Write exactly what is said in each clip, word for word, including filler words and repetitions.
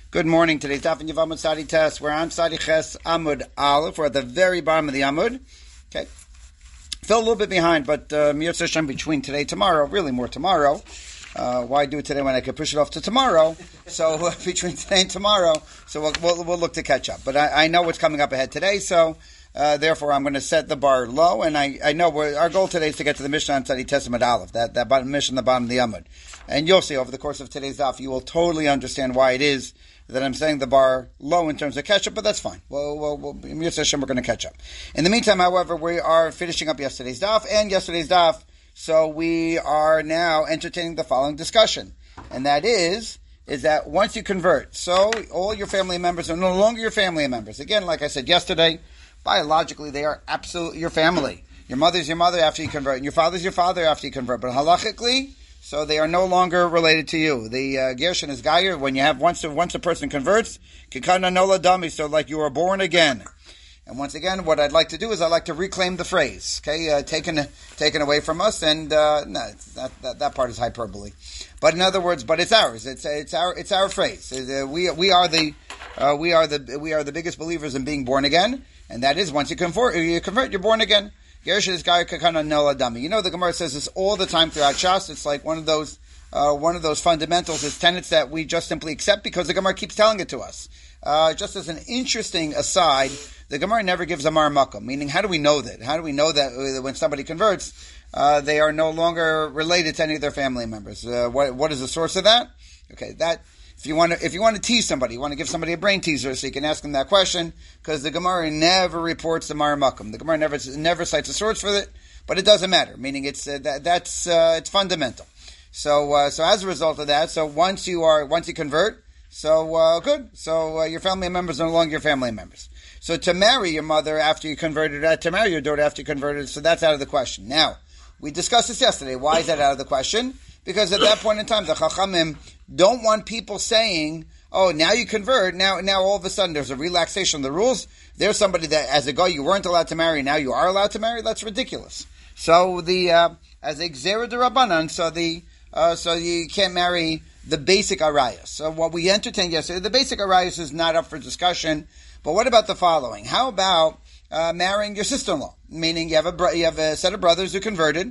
Good morning. Today's Daf and Yavamud Sadi test. We're on Sadi Ches Amud Aleph. We're at the very bottom of the Amud. Okay. Fell a little bit behind, but uh, Mitzvah Hashem between today and tomorrow, really more tomorrow. Uh, why do it today when I could push it off to tomorrow? So uh, between today and tomorrow, so we'll, we'll, we'll look to catch up. But I, I know what's coming up ahead today, so uh, therefore I'm going to set the bar low. And I, I know we're, our goal today is to get to the Mishnah on Sadi Tes Amud Aleph, that, that bottom Mishnah, the bottom of the Amud. And you'll see over the course of today's daf, you will totally understand why it is that I'm setting the bar low in terms of catch-up, but that's fine. Well, well, well Mitzvah Hashem, we're going to catch up. In the meantime, however, we are finishing up yesterday's daf and yesterday's daf, so we are now entertaining the following discussion. And that is, is that once you convert, so all your family members are no longer your family members. Again, like I said yesterday, biologically, they are absolutely your family. Your mother's your mother after you convert, and your father's your father after you convert. But halachically, so they are no longer related to you. The uh, Gershon is Gayer. When you have once a, once a person converts, Kikana Nola Dami, so like you are born again. And once again, what I'd like to do is I'd like to reclaim the phrase, okay, uh, taken taken away from us, and uh, no, it's not, that that part is hyperbole. But in other words, but it's ours. It's it's our it's our phrase. Uh, we we are the uh, we are the we are the biggest believers in being born again, and that is once you convert, you convert, you're born again. Gershon is Gayer Kakana Nola Dami. You know the Gemara says this all the time throughout Shas. It's like one of those uh, one of those fundamentals, it's tenets that we just simply accept because the Gemara keeps telling it to us. Uh, just as an interesting aside, the Gemara never gives a mar makom, meaning how do we know that? How do we know that when somebody converts, uh, they are no longer related to any of their family members? Uh, what, what is the source of that? Okay, that if you want to if you want to tease somebody, you want to give somebody a brain teaser, so you can ask them that question, because the Gemara never reports the mar makom. The Gemara never never cites a source for it, but it doesn't matter. Meaning it's uh, that that's uh, it's fundamental. So uh, so as a result of that, so once you are once you convert. So, uh, good. So, uh, your family members are no longer your family members. So, to marry your mother after you converted, uh, to marry your daughter after you converted, so that's out of the question. Now, we discussed this yesterday. Why is that out of the question? Because at that point in time, the Chachamim don't want people saying, oh, now you convert, now now all of a sudden there's a relaxation of the rules. There's somebody that, as a guy, you weren't allowed to marry, now you are allowed to marry. That's ridiculous. So, the, uh, as a Gzera D'Rabbanan, so the, uh, so you can't marry the basic arayas. So what we entertained yesterday, the basic arayas is not up for discussion. But what about the following? How about uh, marrying your sister-in-law? Meaning you have a bro- you have a set of brothers who converted,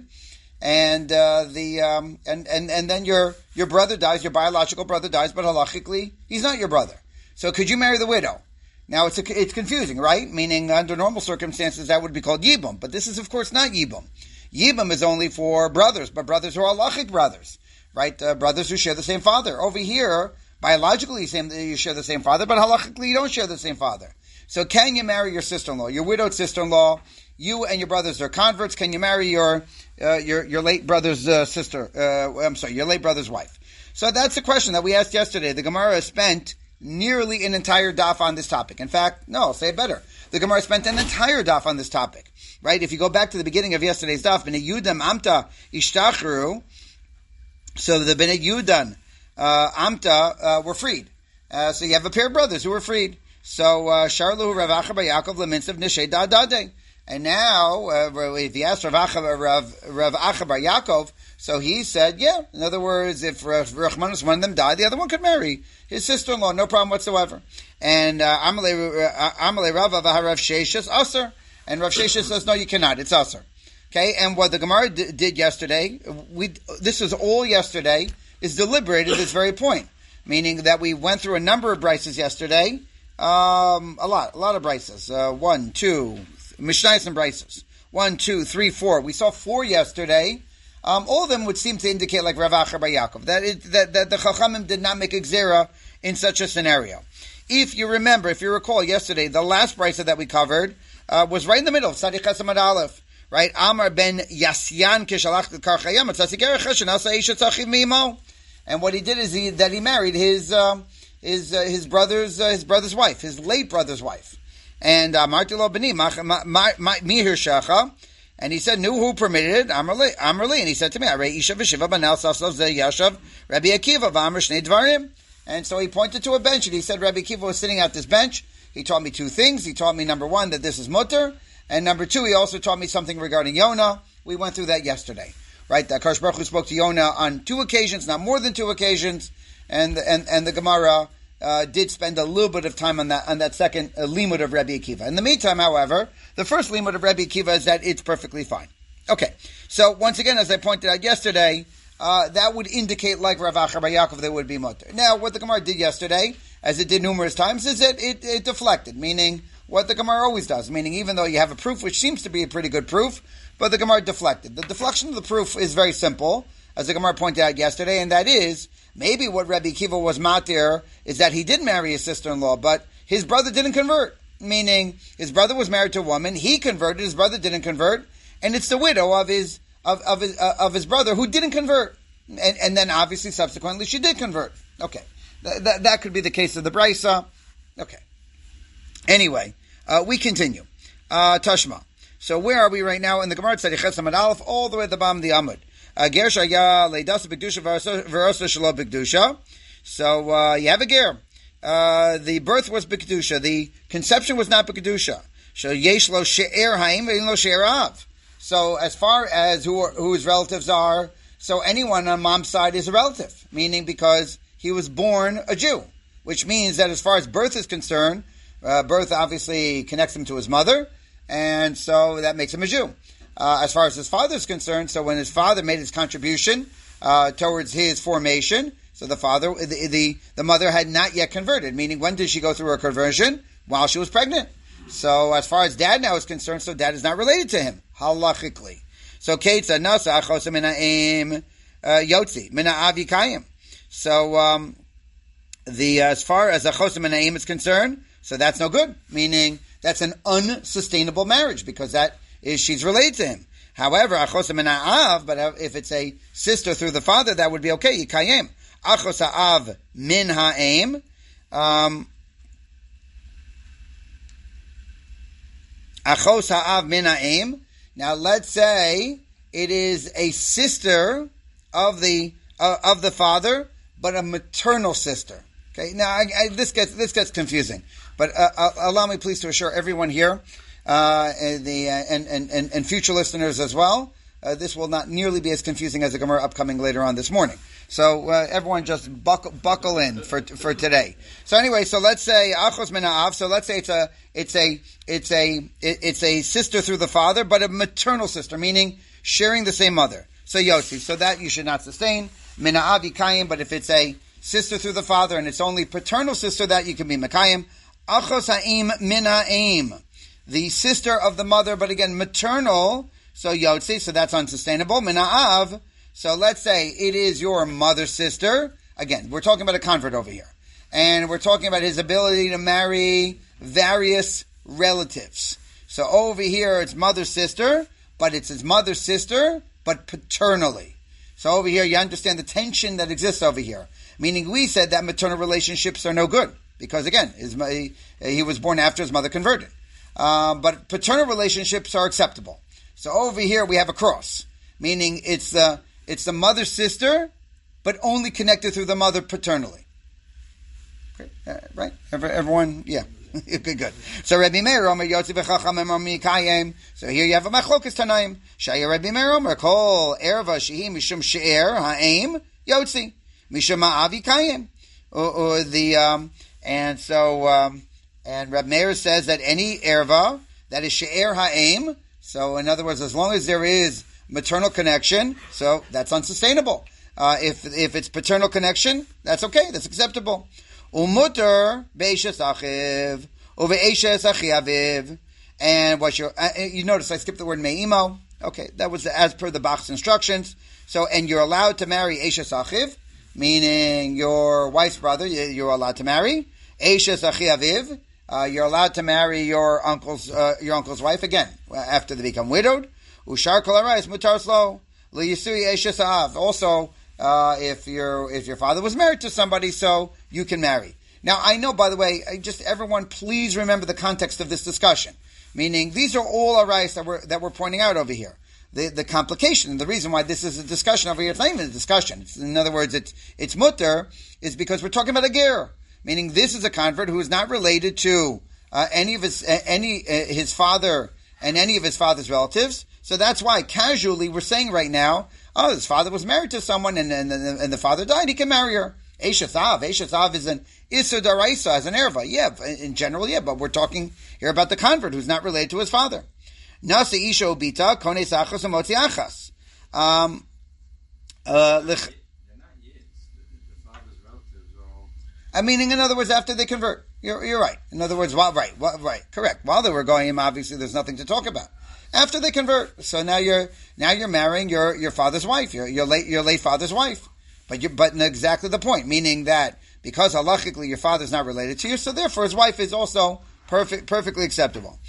and uh, the um, and, and and then your your brother dies, your biological brother dies, but halachically he's not your brother. So could you marry the widow? Now it's a, it's confusing, right? Meaning under normal circumstances that would be called yibum, but this is of course not yibum. Yibum is only for brothers, but brothers who are halachic brothers. Right, uh, brothers who share the same father. Over here, biologically you share the same father, but halachically you don't share the same father. So can you marry your sister-in-law, your widowed sister-in-law? You and your brothers are converts. Can you marry your uh, your your late brother's uh, sister? Uh, I'm sorry, your late brother's wife. So that's the question that we asked yesterday. The Gemara spent nearly an entire daf on this topic. In fact, no, I'll say it better. The Gemara spent an entire daf on this topic. Right? If you go back to the beginning of yesterday's daf, B'nei Yudam Amta Ishtachru. So the Bnei Yudan, uh, Amta, uh, were freed. Uh, so you have a pair of brothers who were freed. So, Sharlu Rav Acha bar Yaakov leminsav Neshei Da'adadeh. And now, uh, if you ask Rav Acha, Rav, Rav Acha bar Yaakov, so he said, yeah, in other words, if Rav Rachmanus, one of them died, the other one could marry his sister-in-law, no problem whatsoever. And, uh, Amalei Rav Rav Sheshis, Asr. And Rav Sheshis says, no, you cannot, it's Asr. Okay, and what the Gemara d- did yesterday, we this was all yesterday, is deliberated at this very point. Meaning that we went through a number of brises yesterday, um, a lot, a lot of brises. Uh, one, two, Mishnayos and brises. One, two, three, four. We saw four yesterday. Um, all of them would seem to indicate like Rav Acha bar Yaakov, that, it, that, that the Chachamim did not make a Gzera in such a scenario. If you remember, if you recall yesterday, the last brisa that we covered uh, was right in the middle of Sadi Ches Amud Aleph. Right, Amar ben Yasyan kishalach karchayam mimo, and what he did is he that he married his um, his uh, his brother's uh, his brother's wife, his late brother's wife, and Marti lo beni mihir shacha, and he said, "Knew who permitted it? Amrli, Amrli," and he said to me, "Arei isha v'shiva banal saslav ze yashav Rabbi Akiva v'amr shnei dvarim," and so he pointed to a bench and he said, Rabbi Akiva was sitting at this bench. He taught me two things. He taught me number one that this is mutter. And number two, he also taught me something regarding Yonah. We went through that yesterday, right? That Kadosh Baruch Hu spoke to Yonah on two occasions, not more than two occasions, and and and the Gemara uh, did spend a little bit of time on that on that second uh, limud of Rabbi Akiva. In the meantime, however, the first limud of Rabbi Akiva is that it's perfectly fine. Okay, so once again, as I pointed out yesterday, uh, that would indicate, like Rav Acher Bar Yaakov, there would be mutter. Now, what the Gemara did yesterday, as it did numerous times, is that it, it deflected, meaning what the Gemara always does, meaning even though you have a proof which seems to be a pretty good proof, but the Gemara deflected. The deflection of the proof is very simple, as the Gemara pointed out yesterday, and that is, maybe what Rabbi Akiva was matir is that he did marry his sister-in-law, but his brother didn't convert, meaning his brother was married to a woman, he converted, his brother didn't convert, and it's the widow of his of of his, uh, of his brother who didn't convert, and, and then obviously subsequently she did convert. Okay, Th- that that could be the case of the Brisa. Okay. Anyway, uh, we continue. Uh, Tashma. So where are we right now in the Gemara? Tzadi Ches Amud Aleph, all the way at the bottom of the Amud. Ger shaya leidas b'kedusha v'rosa shelo b'kedusha. So uh, you have a ger. Uh, the birth was b'kedusha. The conception was not b'kedusha. So yesh lo she'er ha'im ve'in lo she'er av. So as far as who, who his relatives are, so anyone on mom's side is a relative, meaning because he was born a Jew, which means that as far as birth is concerned, uh, birth obviously connects him to his mother, and so that makes him a Jew. Uh, as far as his father is concerned, so when his father made his contribution uh, towards his formation, so the father, the, the the mother had not yet converted, meaning when did she go through her conversion? While she was pregnant. So as far as dad now is concerned, so dad is not related to him, halachically. So Keitza Nasa Achosa Mina Aim Yotzi Mina Avi Kayim. So um, the as far as Achosa Mina Aim is concerned, so that's no good, meaning that's an unsustainable marriage because that is she's related to him. However, Achosa Mina Av, but if it's a sister through the father, that would be okay. Yikayim Achosa Av Min Ha'aim. Um, Achos ha'av min ha'im. Now, let's say it is a sister of the uh, of the father, but a maternal sister. Okay. Now, I, I, this gets this gets confusing, but uh, uh, allow me, please, to assure everyone here, uh, and the uh, and, and and and future listeners as well. Uh, this will not nearly be as confusing as the Gemara upcoming later on this morning. So uh, everyone just buckle, buckle in for for today. So anyway, so let's say achos min ha'av. So let's say it's a it's a it's a it's a sister through the father, but a maternal sister, meaning sharing the same mother. So Yossi, so that you should not sustain min ha'av yikayim. But if it's a sister through the father and it's only paternal sister, that you can be mekayim. Achos ha'im min ha'im, the sister of the mother, but again maternal. So Yotzi, so that's unsustainable. Min ha'av. So let's say it is your mother's sister. Again, we're talking about a convert over here. And we're talking about his ability to marry various relatives. So over here it's mother's sister, but it's his mother's sister, but paternally. So over here you understand the tension that exists over here. Meaning we said that maternal relationships are no good. Because again, his, he, he was born after his mother converted. Uh, but paternal relationships are acceptable. So over here we have a cross. Meaning it's the... It's the mother's sister, but only connected through the mother paternally. Okay, uh, right? Every, everyone, yeah. Okay, good. So Rabbi Meir Omer Yotzi v'chacham Omer mikayim. So here you have a machlokas tanaim. Shaya Rabbi Meir Omer kol erva shehi mishum she'er ha'aim Yotzi mishum ha'avi kayim. Or the um, and so um, and Rabbi Meir says that any erva that is she'er ha'aim. So in other words, as long as there is maternal connection, so that's unsustainable. Uh, if if it's paternal connection, that's okay, that's acceptable. Umuter be'eshes achiv, uve'eshes achiaviv, and what you uh, you notice I skipped the word me'imo. Okay, that was as per the Bach's instructions. So, and you're allowed to marry eshes achiv, meaning your wife's brother. You're allowed to marry eshes achiaviv. Uh, you're allowed to marry your uncle's uh, your uncle's wife again after they become widowed. Ushar kol harayis mutar slo liyisui eshes ha'av. Also, uh, if your if your father was married to somebody, so you can marry. Now, I know, by the way, I just everyone, please remember the context of this discussion. Meaning, these are all harayis that we're that we're pointing out over here. The the complication, the reason why this is a discussion over here, it's not even a discussion. It's, in other words, it's it's mutar, is because we're talking about a ger. Meaning, this is a convert who is not related to uh, any of his uh, any uh, his father and any of his father's relatives. So that's why casually we're saying right now, oh, his father was married to someone and and, and the father died, he can marry her. Eshes Av. Eshes Av is an Isser Daraisa as an erva. Yeah, in general, yeah, but we're talking here about the convert who's not related to his father. Nasa Isha Obita, Kones Achas Amotzi Achas. Um, uh, I mean, in other words, after they convert. You're, you're right. In other words, while, right, while, right, correct. While they were going, obviously there's nothing to talk about. After they convert, so now you're now you're marrying your, your father's wife, your your late your late father's wife. But you but exactly the point, meaning that because halachically your father's not related to you, so therefore his wife is also perfect perfectly acceptable.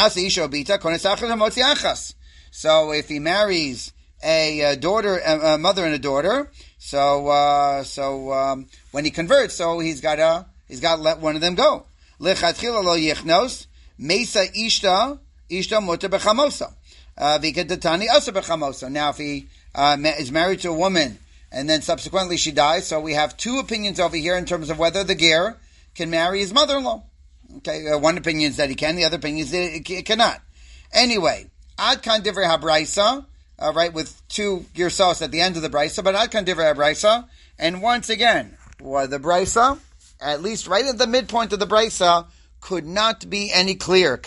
So if he marries a, a daughter, a, a mother and a daughter, so uh, so um, when he converts, so he's got to he's got to let one of them go. Lechatchila lo yichnos mesa ishta. Ishta muta bechamosa. Vikadatani asa bechamosa. Now, if he uh, is married to a woman and then subsequently she dies, so we have two opinions over here in terms of whether the ger can marry his mother-in-law. Okay, uh, one opinion is that he can, the other opinion is that he cannot. Anyway, ad kan divrei habraisa, uh, right, with two girsos at the end of the brisa, but ad kan divrei habraisa, and once again, well, the brisa, at least right at the midpoint of the brisa, could not be any clearer.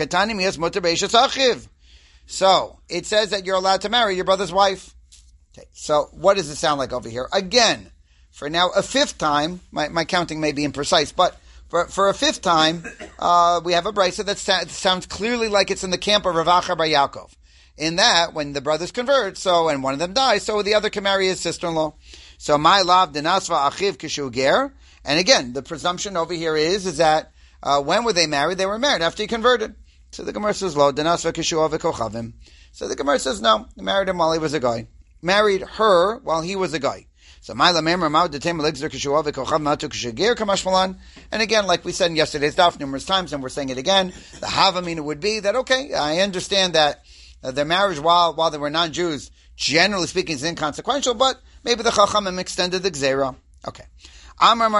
So, it says that you're allowed to marry your brother's wife. Okay, so what does it sound like over here? Again, for now a fifth time, my, my counting may be imprecise, but for, for a fifth time, uh, we have a brisa that sa- sounds clearly like it's in the camp of Rav Acha bar Yaakov. In that, when the brothers convert, so, and one of them dies, so the other can marry his sister-in-law. So, my lav denasva achiv kishu ger. And again, the presumption over here is, is that Uh, when were they married? They were married after he converted. So the Gemara says, "Lo denasva kishua v'kochavim." So the Gemara says, "No, he married him while he was a guy. Married her while he was a guy." So ma'ila memra ma'ud detem legzer kishua v'kochav ma'atu kishagir kamashmalan. And again, like we said in yesterday's daf numerous times, and we're saying it again, the havamina would be that okay, I understand that uh, their marriage while while they were non-Jews, generally speaking, is inconsequential, but maybe the chachamim extended the gzera. Okay. So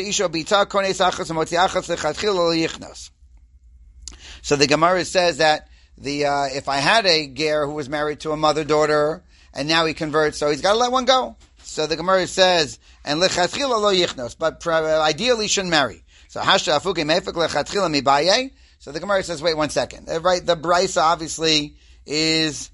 the Gemara says that the uh, if I had a ger who was married to a mother daughter and now he converts, so he's got to let one go. So the Gemara says, and lechatchila lo yichnos, but ideally shouldn't marry. So hasha afuke mefek lechatchila mibaye. So the Gemara says, wait one second, right? The brisa obviously is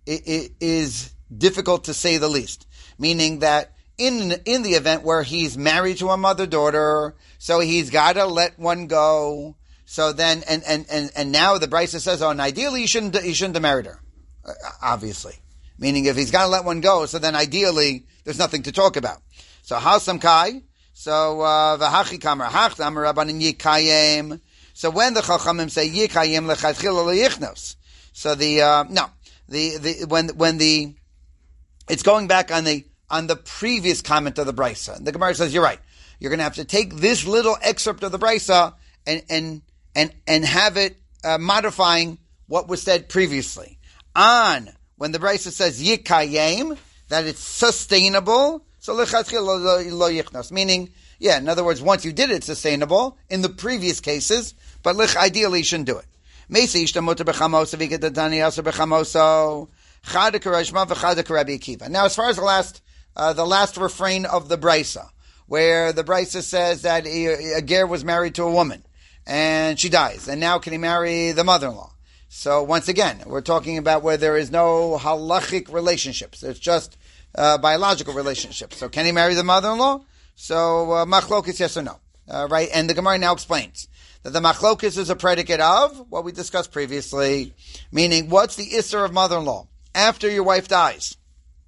is difficult to say the least, meaning that. In in the event where he's married to a mother daughter, so he's got to let one go. So then, and and and, and now the brisa says, oh, and ideally you shouldn't you shouldn't have married her, uh, obviously. Meaning, if he's got to let one go, so then ideally there's nothing to talk about. So hasam kai. So v'hachi kamar hach amar rabbanim yikayim. So when the chachamim say yikayim lechatchila leyichnos, so the uh, no the the when when the it's going back on the. on the previous comment of the brisa. The Gemara says, you're right. You're going to have to take this little excerpt of the brisa and and and and have it uh, modifying what was said previously. On when the brisa says yikayim, that it's sustainable. So lechatchil lo yichnos, meaning, yeah, in other words, once you did it, it's sustainable in the previous cases, but lich ideally you shouldn't do it. Meisi ishtamota bechamoso v'ikatani asa bechamoso chada karashma v'chada karabi akiva. Now, as far as the last. Uh, the last refrain of the brisa, where the brisa says that a, a ger was married to a woman, and she dies, and now can he marry the mother-in-law? So once again, we're talking about where there is no halachic relationships; it's just uh, biological relationships. So can he marry the mother-in-law? So uh, machlokis, yes or no, uh, right? And the Gemara now explains that the machlokis is a predicate of what we discussed previously, meaning what's the isser of mother-in-law after your wife dies?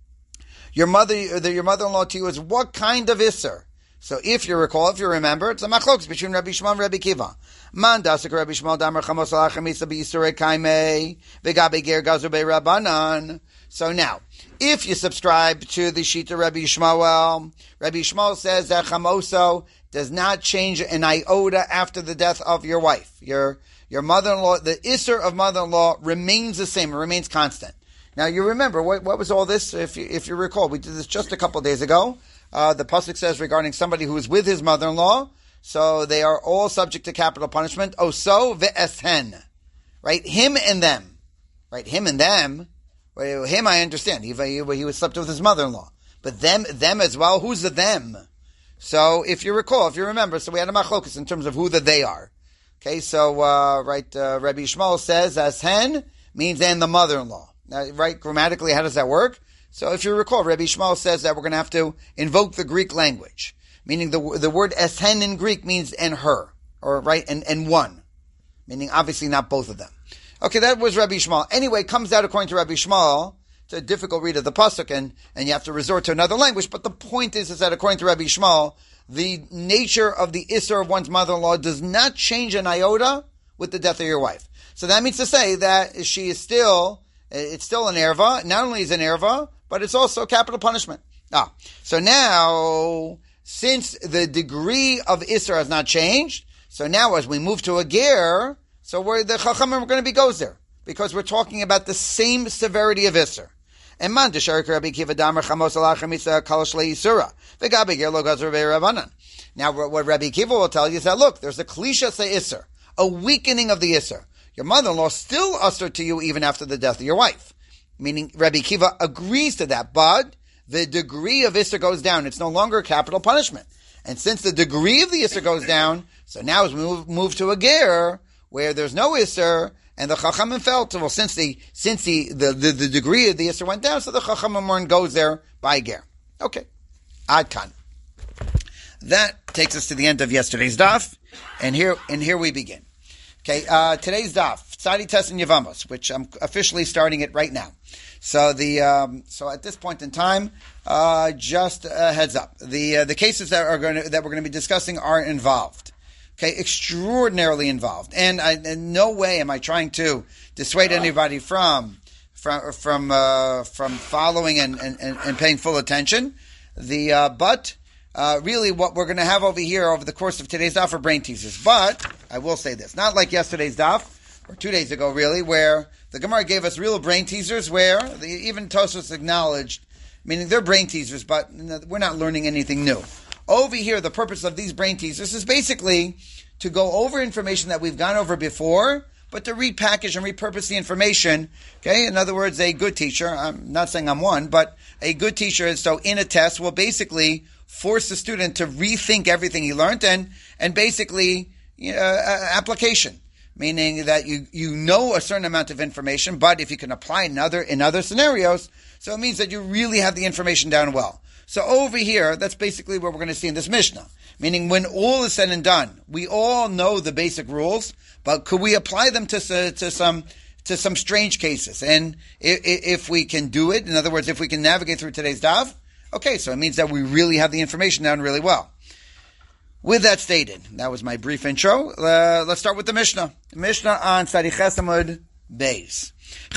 Your mother, your mother-in-law to you is what kind of isser? So if you recall, if you remember, it's a machlokes between Rabbi Shmuel and Rabbi Kiva. Man dasik Rabbi Shmuel damar chamos alachamisa b'yisurei kaimei v'gabe ger gazu be'rabanan. So now, if you subscribe to the Shita Rabbi Shmuel, Rabbi Shmuel says that chamoso does not change an iota after the death of your wife. Your your mother-in-law, the isser of mother-in-law remains the same, it remains constant. Now you remember, what, what was all this? If you, if you recall, we did this just a couple of days ago. Uh, the pasuk says regarding somebody who is with his mother-in-law, so they are all subject to capital punishment. Oso ve'eshen. Right? Him and them. Right? Him and them. Well, him I understand. He, he, he was slept with his mother-in-law. But them, them as well, who's the them? So if you recall, if you remember, so we had a machlokus in terms of who the they are. Okay, so, uh, right, uh, Rabbi Shmuel says, as hen means and the mother-in-law. Now, right, grammatically, how does that work? So if you recall, Rabbi Shmuel says that we're going to have to invoke the Greek language, meaning the the word es hen in Greek means and her, or right, and, and one, meaning obviously not both of them. Okay, that was Rabbi Shmuel. Anyway, it comes out according to Rabbi Shmuel. It's a difficult read of the pasuk, and, and you have to resort to another language, but the point is, is that according to Rabbi Shmuel, the nature of the Isser of one's mother-in-law does not change an iota with the death of your wife. So that means to say that she is still, it's still an erva. Not only is it an erva, but it's also capital punishment. Ah, so now, since the degree of Isser has not changed, so now as we move to a ger, so where the Chachamim are going to be goes there, because we're talking about the same severity of Isser. And man, Rabbi Kiva Damer Chamos Alachem Mitzah Kalash Leisura. Vegabe Ger Lo Gazer Rabbanan. Now, what Rabbi Kiva will tell you is that look, there's a klisha say Isser, a weakening of the Isser. Your mother-in-law still usher to you even after the death of your wife. Meaning, Rabbi Kiva agrees to that, but the degree of Isser goes down. It's no longer capital punishment. And since the degree of the Isser goes down, so now as we move, move to a ger, where there's no Isser, and the Chachamim felt, well, since the since the, the, the, the degree of the Isser went down, so the Chachamim goes there by ger. Okay. Ad kan. That takes us to the end of yesterday's daf, and here and here we begin. Okay, uh, today's daf, Tzadi Tes and Yevamos, which I'm officially starting it right now. So the um, so at this point in time, uh, just a heads up, the uh, the cases that are going to, that we're going to be discussing are involved. Okay, extraordinarily involved, and I, in no way am I trying to dissuade anybody from from from uh, from following and, and, and paying full attention. The uh, but uh, really, what we're going to have over here over the course of today's daf are brain teasers. But I will say this: not like yesterday's daf or two days ago, really, where the Gemara gave us real brain teasers, where the, even Tosfos acknowledged, meaning they're brain teasers, but we're not learning anything new. Over here, the purpose of these brain teasers is basically to go over information that we've gone over before, but to repackage and repurpose the information. Okay, in other words, a good teacher, I'm not saying I'm one, but a good teacher is so in a test will basically force the student to rethink everything he learned and and basically you know, uh, application, meaning that you you know a certain amount of information, but if you can apply in other in other scenarios, so it means that you really have the information down well. So over here, that's basically what we're going to see in this Mishnah. Meaning when all is said and done, we all know the basic rules, but could we apply them to, to some to some strange cases? And if, if we can do it, in other words, if we can navigate through today's daf, okay, so it means that we really have the information down really well. With that stated, that was my brief intro. Uh, let's start with the Mishnah. The Mishnah on Tzadi Ches Amud Beis.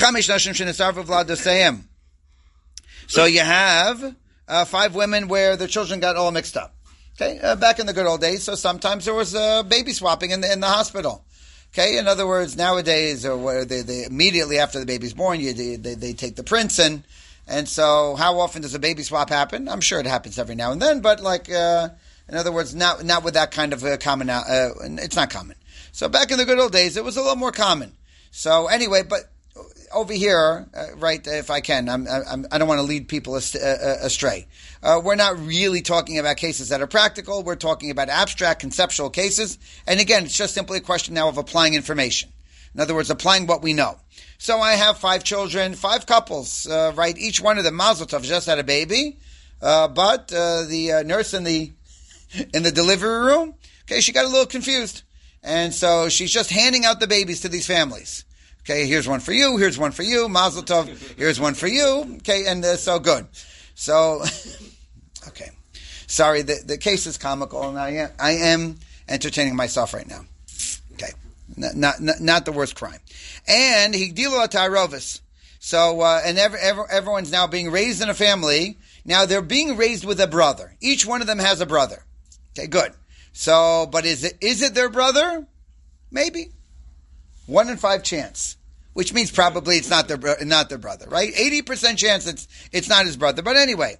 So you have Uh, five women where the children got all mixed up. Okay, uh, back in the good old days, so sometimes there was uh, baby swapping in the, in the hospital. Okay, in other words, nowadays, or where they, they immediately after the baby's born, you, they, they, they take the prince, and and so how often does a baby swap happen? I'm sure it happens every now and then, but like, uh, in other words, not not with that kind of uh, common. Uh, it's not common. So back in the good old days, it was a little more common. So anyway, but. Over here, uh, right, if I can, I'm, I'm, I don't want to lead people astray. Uh, we're not really talking about cases that are practical. We're talking about abstract, conceptual cases. And again, it's just simply a question now of applying information. In other words, applying what we know. So I have five children, five couples, uh, right? Each one of them, Mazel Tov, just had a baby. Uh, but uh, the uh, nurse in the in the delivery room, okay, she got a little confused. And so she's just handing out the babies to these families. Okay, here's one for you, here's one for you, Mazel Tov, here's one for you, okay, and uh, so good. So, okay, sorry, the, the case is comical, and I am, I am entertaining myself right now. Okay, not not, not the worst crime. And Higdilu Atarovis. So, uh, and every, every, everyone's now being raised in a family. Now, they're being raised with a brother. Each one of them has a brother. Okay, good. So, but is it is it their brother? Maybe. One in five chance, which means probably it's not their not their brother, right? Eighty percent chance it's it's not his brother. But anyway,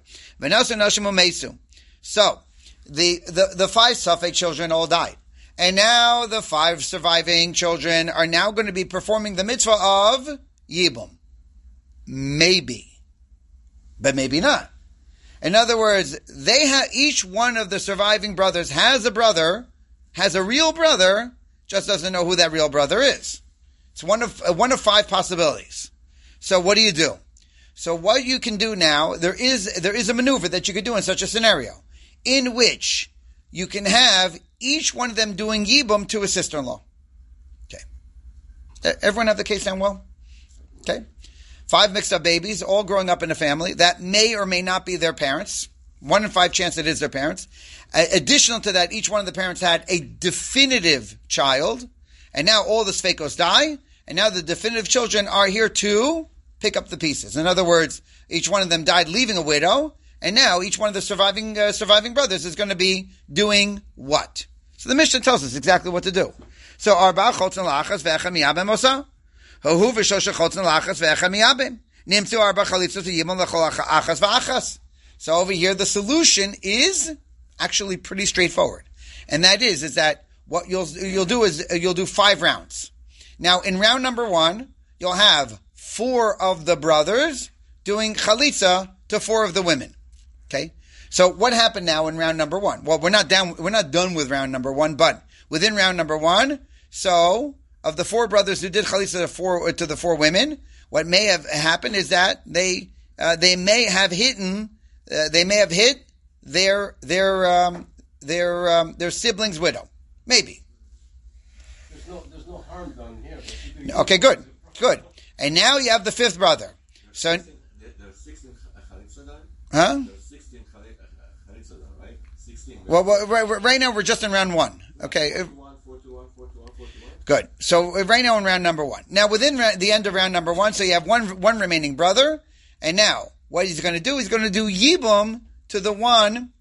so the the the five Safek children all died, and now the five surviving children are now going to be performing the mitzvah of Yibum. Maybe, but maybe not. In other words, they have each one of the surviving brothers has a brother, has a real brother, just doesn't know who that real brother is. It's one of uh, one of five possibilities. So what do you do? So what you can do now, there is there is a maneuver that you could do in such a scenario, in which you can have each one of them doing yibum to a sister-in-law. Okay. Everyone have the case down well? Okay. Five mixed up babies, all growing up in a family that may or may not be their parents. One in five chance it is their parents. Uh, additional to that, each one of the parents had a definitive child, and now all the sfeikos die, and now the definitive children are here to pick up the pieces. In other words, each one of them died leaving a widow, and now each one of the surviving uh, surviving brothers is going to be doing what? So the Mishnah tells us exactly what to do. So arba chotzen lachas ve'echa miyabem osa. Hohu v'shosha chotzen lachas ve'echa miyabem. Nimtzu arba chalitzot yimon lechol achas v'achas. So over here, the solution is actually pretty straightforward, and that is is that what you'll you'll do is you'll do five rounds. Now, in round number one, you'll have four of the brothers doing chalitza to four of the women. Okay, so what happened now in round number one? Well, we're not down. We're not done with round number one, but within round number one, so of the four brothers who did chalitza to four to the four women, what may have happened is that they uh, they may have hidden. Uh, they may have hit their their um, their um, their sibling's widow. Maybe. There's no there's no harm done here. Okay, good, good. And now you have the fifth brother. So, there are sixteen chalitza done. huh? There are sixteen chalitza done, right? Sixteen. Well, well, right, right now we're just in round one. Okay. Forty-one, forty-one, forty-one, forty-one. Good. So right now in round number one. Now within ra- the end of round number one, so you have one one remaining brother, and now what he's going to do, he's going to do yibum to the one,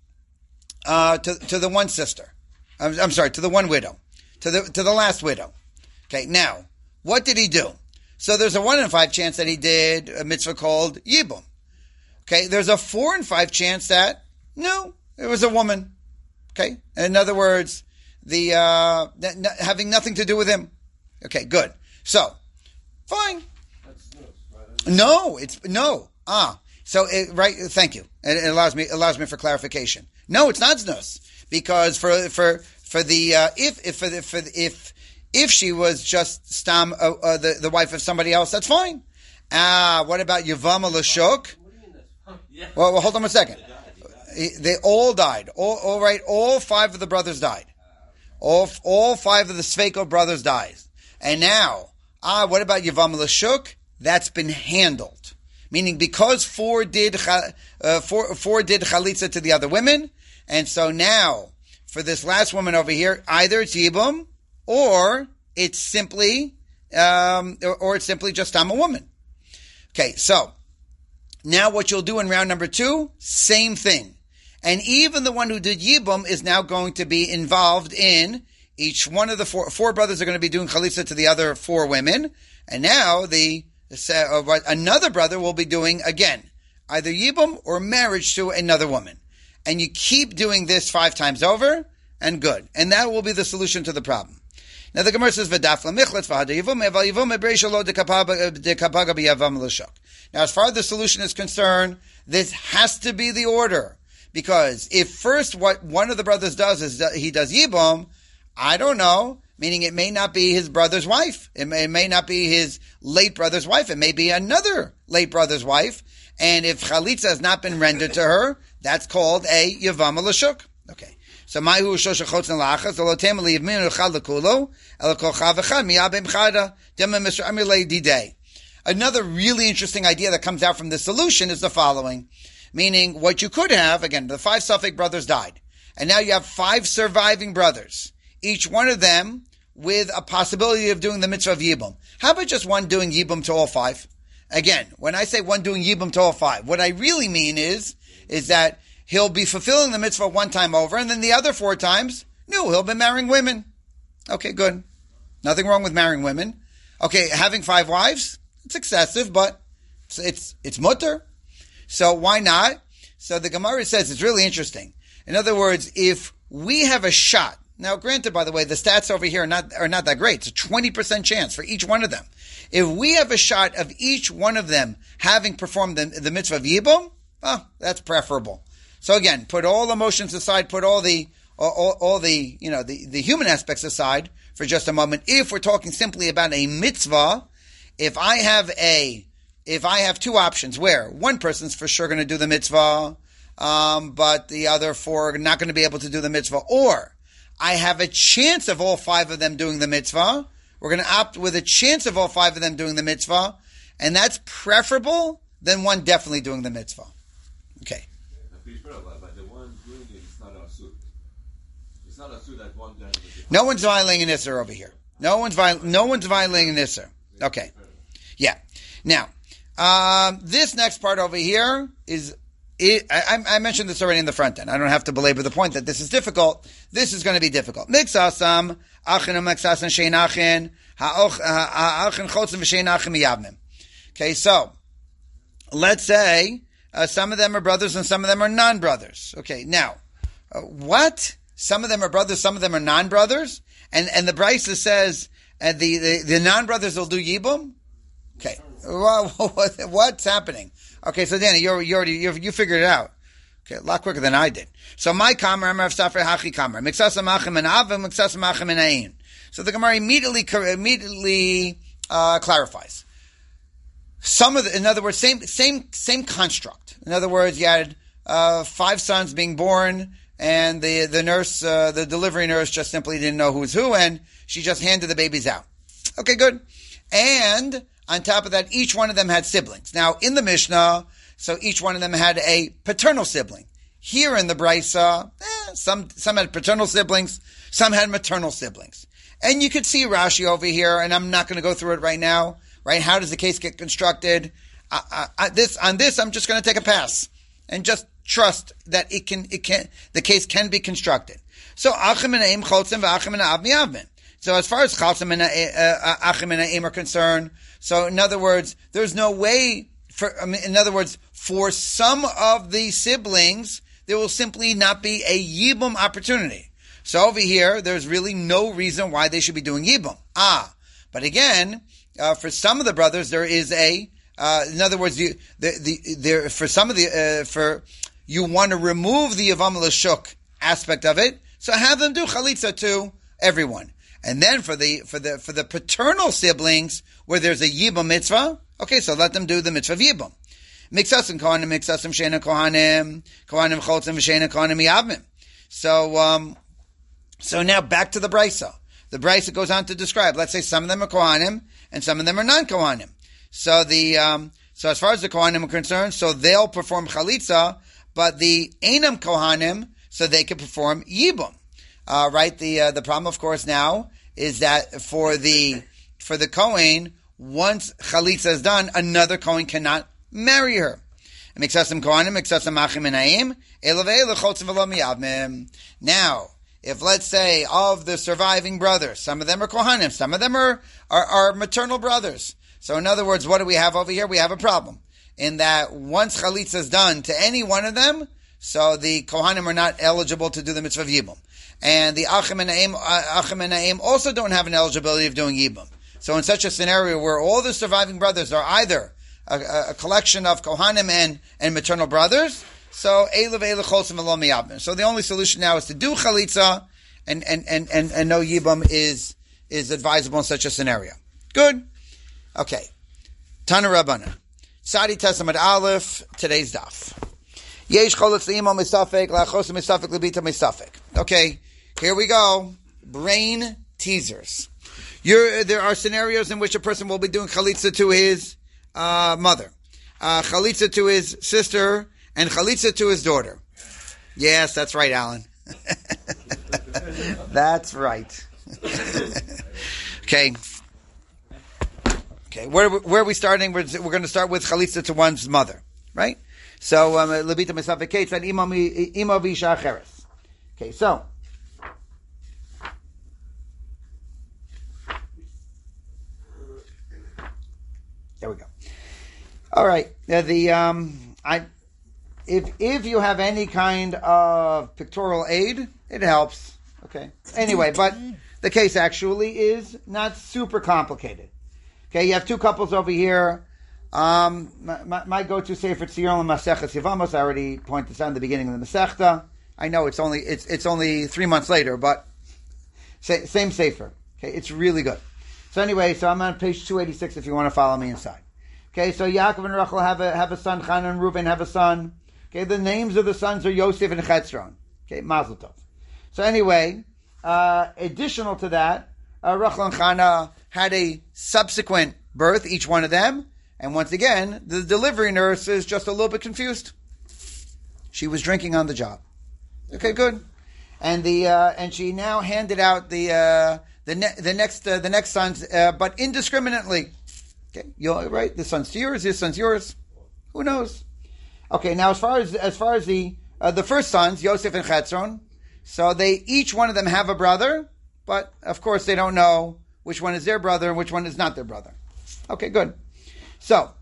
uh, to to the one sister. I'm, I'm sorry, to the one widow, to the to the last widow. Okay. Now, what did he do? So there's a one in five chance that he did a mitzvah called yibum. Okay. There's a four in five chance that no, it was a woman. Okay. In other words, the uh, n- n- having nothing to do with him. Okay. Good. So, fine. That's nuts, right? No, it's no. Ah. So it, right, thank you. It, it allows me allows me for clarification. No, it's not znus, because for for for the uh, if if for the, for the, if if she was just stam uh, uh, the the wife of somebody else, that's fine. Ah, what about Yavama Lashuk? Well, well, hold on a second. They all died. All, all right, all five of the brothers died. All all five of the Sveiko brothers died. And now, ah, what about Yavama Lashuk? That's been handled. Meaning, because four did uh, four four did chalitza to the other women, and so now for this last woman over here, either it's yibum or it's simply um, or, or it's simply just I'm a woman. Okay, so now what you'll do in round number two, same thing, and even the one who did yibum is now going to be involved in each one of the four four brothers are going to be doing chalitza to the other four women, and now the So, uh, another brother will be doing, again, either yibum or marriage to another woman. And you keep doing this five times over, and good. And that will be the solution to the problem. Now the Gemara says, V'daf l'michletz v'hada yivum, eval yivum ebreisha lo dekapaga b'yavam l'shok. Now as far as the solution is concerned, this has to be the order. Because if first what one of the brothers does is that he does yibum, I don't know, meaning it may not be his brother's wife. It may, it may not be his late brother's wife. It may be another late brother's wife. And if chalitza has not been rendered to her, that's called a yavama l'shuk. Okay. So, mahu shosha chotzen lachas, olotem liyivmin uchad l'kulo, elakol chav echad, miyabem chada, demem misramilei didei. Another really interesting idea that comes out from this solution is the following. Meaning, what you could have, again, the five Suffolk brothers died. And now you have five surviving brothers. Each one of them with a possibility of doing the mitzvah of Yibum. How about just one doing Yibum to all five? Again, when I say one doing Yibum to all five, what I really mean is, is that he'll be fulfilling the mitzvah one time over, and then the other four times, no, he'll be marrying women. Okay, good. Nothing wrong with marrying women. Okay, having five wives, it's excessive, but it's, it's, it's mutter. So why not? So the Gemara says it's really interesting. In other words, if we have a shot, now, granted, by the way, the stats over here are not are not that great. It's a twenty percent chance for each one of them. If we have a shot of each one of them having performed the, the mitzvah of Yibum, oh, that's preferable. So again, put all emotions aside, put all the all, all the you know the, the human aspects aside for just a moment. If we're talking simply about a mitzvah, if I have a if I have two options where one person's for sure going to do the mitzvah, um, but the other four are not going to be able to do the mitzvah, or I have a chance of all five of them doing the mitzvah, we're going to opt with a chance of all five of them doing the mitzvah, and that's preferable than one definitely doing the mitzvah. Okay. But the one doing it is not a suit. It's not a suit that one guy. No one's violating an Isser over here. No one's viol- No one's violating an Isser. Okay. Yeah. Now, um, this next part over here is. It, I, I mentioned this already in the front end. I don't have to belabor the point that this is difficult. This is going to be difficult. Mixasam achin umixasan shein achin ha'achin chotzim v'shein achin miyavnim. Okay, so let's say uh, some of them are brothers and some of them are non-brothers. Okay, now uh, what? Some of them are brothers, some of them are non-brothers, and and the Brisa says uh, the, the the non-brothers will do yibum. Okay, well, what's happening? Okay, so Danny, you you already you you figured it out. Okay, a lot quicker than I did. So my kamar, Amar Safra Hachi kamar, mixasam achim and av, mixasam achim and ayin. So the Gemara immediately immediately uh, clarifies. Some of the, in other words, same same same construct. In other words, you had uh, five sons being born, and the the nurse, uh, the delivery nurse, just simply didn't know who was who, and she just handed the babies out. Okay, good. And on top of that, each one of them had siblings. Now, in the Mishnah, so each one of them had a paternal sibling. Here in the Brisa, eh, some some had paternal siblings, some had maternal siblings. And you could see Rashi over here, and I'm not going to go through it right now. Right? How does the case get constructed? I, I, I, this on this, I'm just going to take a pass and just trust that it can it can the case can be constructed. So achim and aim chotzim v'achim and av miyavmin. So as far as chotzim and achim and aim are concerned. So in other words, there's no way for, I mean, in other words, for some of the siblings, there will simply not be a yibum opportunity. So over here, there's really no reason why they should be doing yibum. Ah, but again, uh, for some of the brothers, there is a, uh, in other words, the, the, the, there, for some of the, uh, for, you want to remove the yavam l'shuk aspect of it, so have them do chalitza to everyone. And then for the for the for the paternal siblings, where there's a yibum mitzvah, okay, so let them do the mitzvah of yibum. Mixasim kohanim, mixasim sheina kohanim, kohanim chotzim v'sheina kohanim yavim. So um, so now back to the brisa. The brisa goes on to describe. Let's say some of them are kohanim and some of them are non kohanim. So the um, so as far as the kohanim are concerned, so they'll perform chalitza, but the einam kohanim, so they can perform yibum. Uh, right. The uh, the problem, of course, now is that for the for the Kohen, once chalitza is done, another Kohen cannot marry her. Now, if let's say of the surviving brothers, some of them are Kohanim, some of them are, are are maternal brothers. So, in other words, what do we have over here? We have a problem in that once chalitza is done to any one of them, so the Kohanim are not eligible to do the mitzvah of yibum. And the Achim and Na'im, uh, Achim and Na'im also don't have an eligibility of doing Yibum. So in such a scenario where all the surviving brothers are either a, a, a collection of Kohanim and, and maternal brothers, so Eilav Eilav Cholsim V'lo Miyavim. So the only solution now is to do Chalitza, and, and, and, and, and no Yibum is, is advisable in such a scenario. Good? Okay. Tana Rabbana. Sadi Tesamad Aleph, today's daf. Yesh Choletz L'imo Misafek, La'achos Misafek L'bita Misafek. Okay. Here we go. Brain teasers. You're, there are scenarios in which a person will be doing chalitza to his uh, mother, uh, chalitza to his sister, and chalitza to his daughter. Yes, that's right, Alan. That's right. Okay. Okay. Where, where are we starting? We're, we're going to start with chalitza to one's mother, right? So, lebita misafek kates and ima visha acheres. Okay, so. There we go. All right. Uh, the um, I, if if you have any kind of pictorial aid, it helps. Okay. Anyway, but the case actually is not super complicated. Okay, you have two couples over here. Um, my, my, my go-to sefer Tziyom Maseches Yevamos. I already pointed this out in the beginning of the Masechta. I know it's only it's it's only three months later, but say, same sefer. Okay, it's really good. So anyway, so I'm on page two eighty-six. If you want to follow me inside. Okay, so Yaakov and Rachel have a have a son. Chana and Reuben have a son. Okay, the names of the sons are Yosef and Chetzron. Okay, Mazel Tov. So anyway, uh, additional to that, uh, Rachel and Chana had a subsequent birth, each one of them. And once again, the delivery nurse is just a little bit confused. She was drinking on the job. Okay, good. And the uh, and she now handed out the uh, the ne- the next uh, the next sons, uh, but indiscriminately. Okay, you're right. This son's yours. This son's yours. Who knows? Okay, now as far as as far as the uh, the first sons, Yosef and Chetzron, so they each one of them have a brother, but of course they don't know which one is their brother and which one is not their brother. Okay, good. So,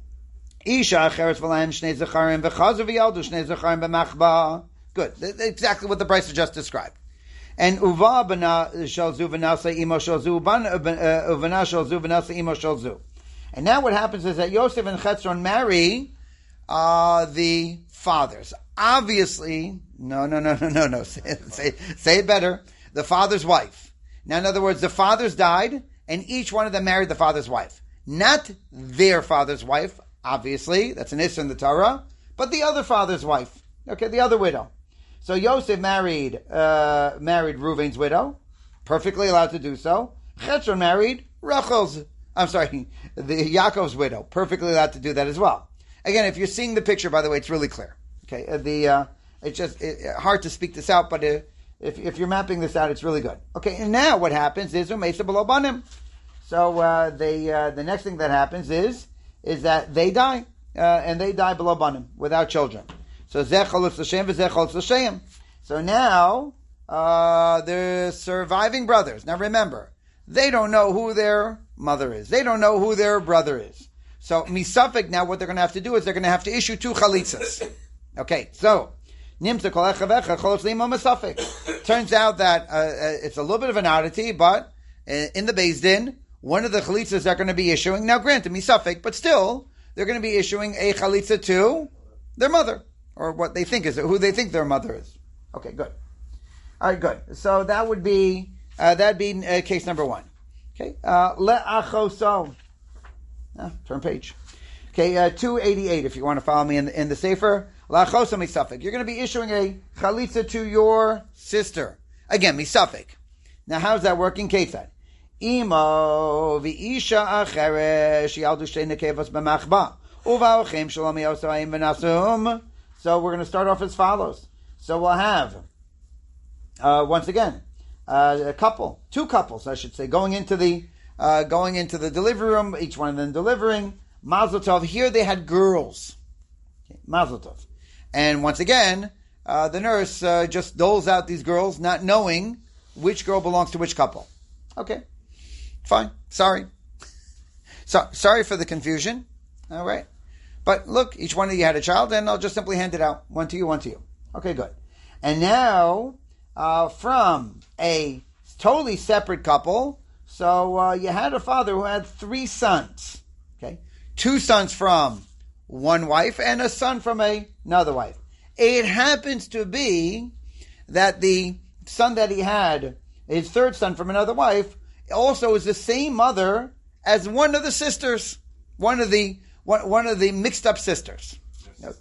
Isha Cheres V'Lahem Shnei Zecharim V'Chazu V'Yaldu Shnei Zecharim B'Machba. Good. That's exactly what the Brisa just described. And Uva B'na Shel Zu V'Nasa Imo Shel Zu Uvana Shel Zu V'Nasa Imo Shel Zu. And now what happens is that Yosef and Chetzron marry uh, the fathers. Obviously, no, no, no, no, no, no. Say, say, say it better. The father's wife. Now, in other words, the fathers died, and each one of them married the father's wife. Not their father's wife, obviously. That's an issue in the Torah. But the other father's wife. Okay, the other widow. So Yosef married uh, married Reuven's widow. Perfectly allowed to do so. Chetzron married Rachel's, I'm sorry, the Yaakov's widow. Perfectly allowed to do that as well. Again, if you're seeing the picture, by the way, it's really clear. Okay, uh, the uh, it's just it, hard to speak this out, but uh, if if you're mapping this out, it's really good. Okay, and now what happens is Umesa B'lo Banim. So uh, they uh, the next thing that happens is is that they die uh, and they die below banim without children. So zecholus l'shem v'zecholus l'shem. So now uh, the surviving brothers. Now remember, they don't know who their mother is. They don't know who their brother is. So misafik. Now what they're going to have to do is they're going to have to issue two chalitzas. Okay, so nimsa kol echavecha cholos limo misafik. Turns out that uh, it's a little bit of an oddity, but in the Beis Din, one of the chalitzas they're going to be issuing, now granted, misafik, but still, they're going to be issuing a chalitza to their mother, or what they think is, who they think their mother is. Okay, good. All right, good. So that would be, uh, that'd be uh, case number one. Okay, uh, le'achoso. Uh, turn page. Okay, uh, two eighty-eight, if you want to follow me in the, in the Sefer. Le'achoso misafik. You're going to be issuing a chalitza to your sister. Again, misafik. Now, how's that working? Ketzad. Imo v'isha acheresh yaldu shtei nekevos b'machba uva'ochem shalom yosayim v'nasum. So we're going to start off as follows. So we'll have uh, once again uh, a couple, two couples, I should say, going into the uh, going into the delivery room. Each one of them delivering. Mazel tov. Here they had girls. Okay, Mazel tov. And once again, uh, the nurse uh, just doles out these girls, not knowing which girl belongs to which couple. Okay. Fine. Sorry. So, sorry for the confusion. All right. But look, each one of you had a child, and I'll just simply hand it out. One to you, one to you. Okay, good. And now, uh, from a totally separate couple, so uh, you had a father who had three sons. Okay. Two sons from one wife and a son from a, another wife. It happens to be that the son that he had, his third son from another wife, also is the same mother as one of the sisters, one of the one, one of the mixed up sisters. Sisters.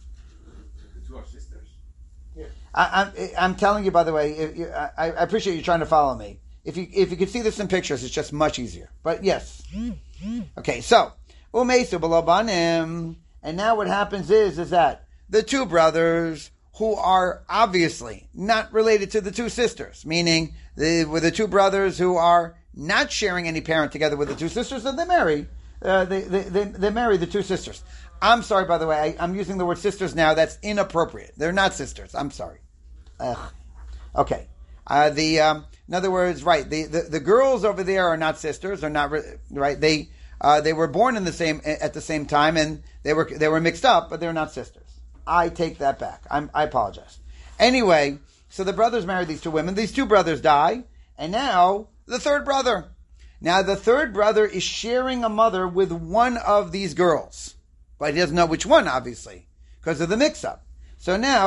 The two are sisters. Yeah. I, I'm I'm telling you, by the way, if you, I, I appreciate you trying to follow me. If you if you could see this in pictures, it's just much easier. But yes, okay. So umeisu below banim, and now what happens is is that the two brothers who are obviously not related to the two sisters, meaning the, with the two brothers who are not sharing any parent together with the two sisters, and they marry, uh, they, they, they, they marry the two sisters. I'm sorry, by the way, I, I'm using the word sisters now. That's inappropriate. They're not sisters. I'm sorry. Ugh. Okay. Uh, the, um, in other words, right, the, the, the girls over there are not sisters. They're not, right, they, uh, they were born in the same, at the same time, and they were, they were mixed up, but they're not sisters. I take that back. I'm, I apologize. Anyway, so the brothers married these two women. These two brothers die, and now the third brother. Now the third brother is sharing a mother with one of these girls, but he doesn't know which one, obviously, because of the mix-up. So now,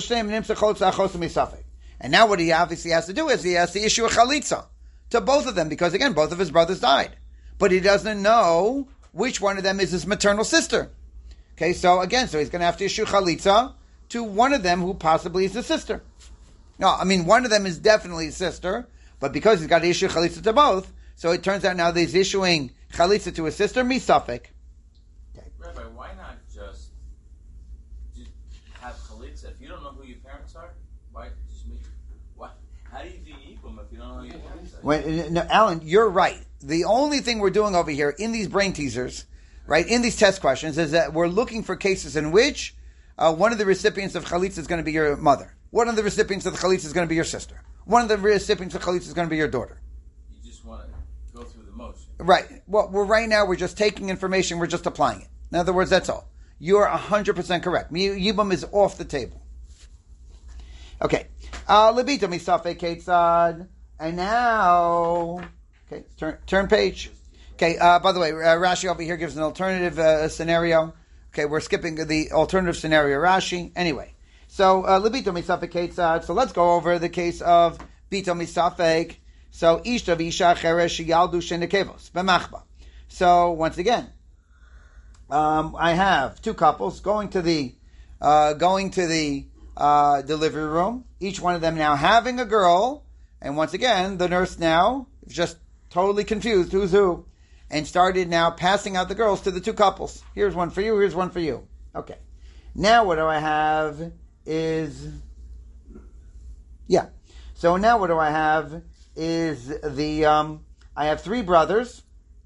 and now what he obviously has to do is he has to issue a chalitza to both of them, because again, both of his brothers died. But he doesn't know which one of them is his maternal sister. Okay, so again, so he's going to have to issue chalitza to one of them who possibly is his sister. No, I mean, one of them is definitely his sister, but because he's got to issue chalitza to both, so it turns out now that he's issuing chalitza to his sister, misafek. Okay. Rabbi, why not just, just have chalitza? If you don't know who your parents are, why just make why? How do you do yibum if you don't know who your parents are? When, no, Alan, you're right. The only thing we're doing over here in these brain teasers, right, in these test questions, is that we're looking for cases in which uh, one of the recipients of chalitza is going to be your mother. One of the recipients of the chalitza is going to be your sister. One of the recipients of chalitza is going to be your daughter. You just want to go through the motion. Right. Well, we're right now, we're just taking information, we're just applying it. In other words, that's all. You're one hundred percent correct. Yibum is off the table. Okay. Lebita misafek ketzad. And now, okay, turn turn page. Okay, uh, by the way, uh, Rashi over here gives an alternative uh, scenario. Okay, we're skipping the alternative scenario, Rashi. Anyway, so uh, Lebita misafek ketzad. So let's go over the case of Bito misafek. So Ishta v'isha cheresh yaldu shenekevos b'machba. So once again, um, I have two couples going to the uh, going to the uh, delivery room. Each one of them now having a girl, and once again, the nurse now is just totally confused who's who, and started now passing out the girls to the two couples. Here's one for you. Here's one for you. Okay. Now what do I have is yeah. So now what do I have? Is the um, I have three brothers,